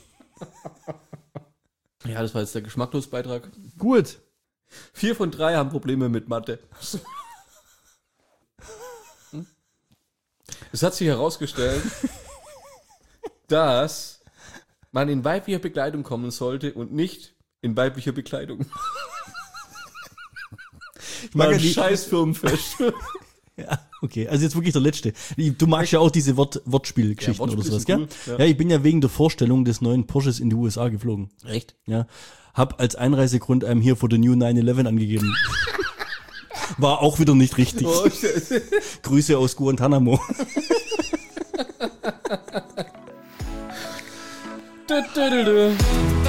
Ja, das war jetzt der Geschmacklosbeitrag. Gut. 4 von 3 haben Probleme mit Mathe. Es hat sich herausgestellt, dass man in weiblicher Bekleidung kommen sollte und nicht in weiblicher Bekleidung. Ich mag War ja ein die, scheiß Firmenfest. ja, okay, also jetzt wirklich der letzte. Du magst ja auch diese Wortspielgeschichten Ja, oder Wortspiel sowas, sind gell? cool, Ja. Ich bin ja wegen der Vorstellung des neuen Porsches in die USA geflogen. Echt? Ja. Hab als Einreisegrund einem hier for the new 911 angegeben. War auch wieder nicht richtig. Oh, Scheiße. Grüße aus Guantanamo. Dö, dö, dö, dö.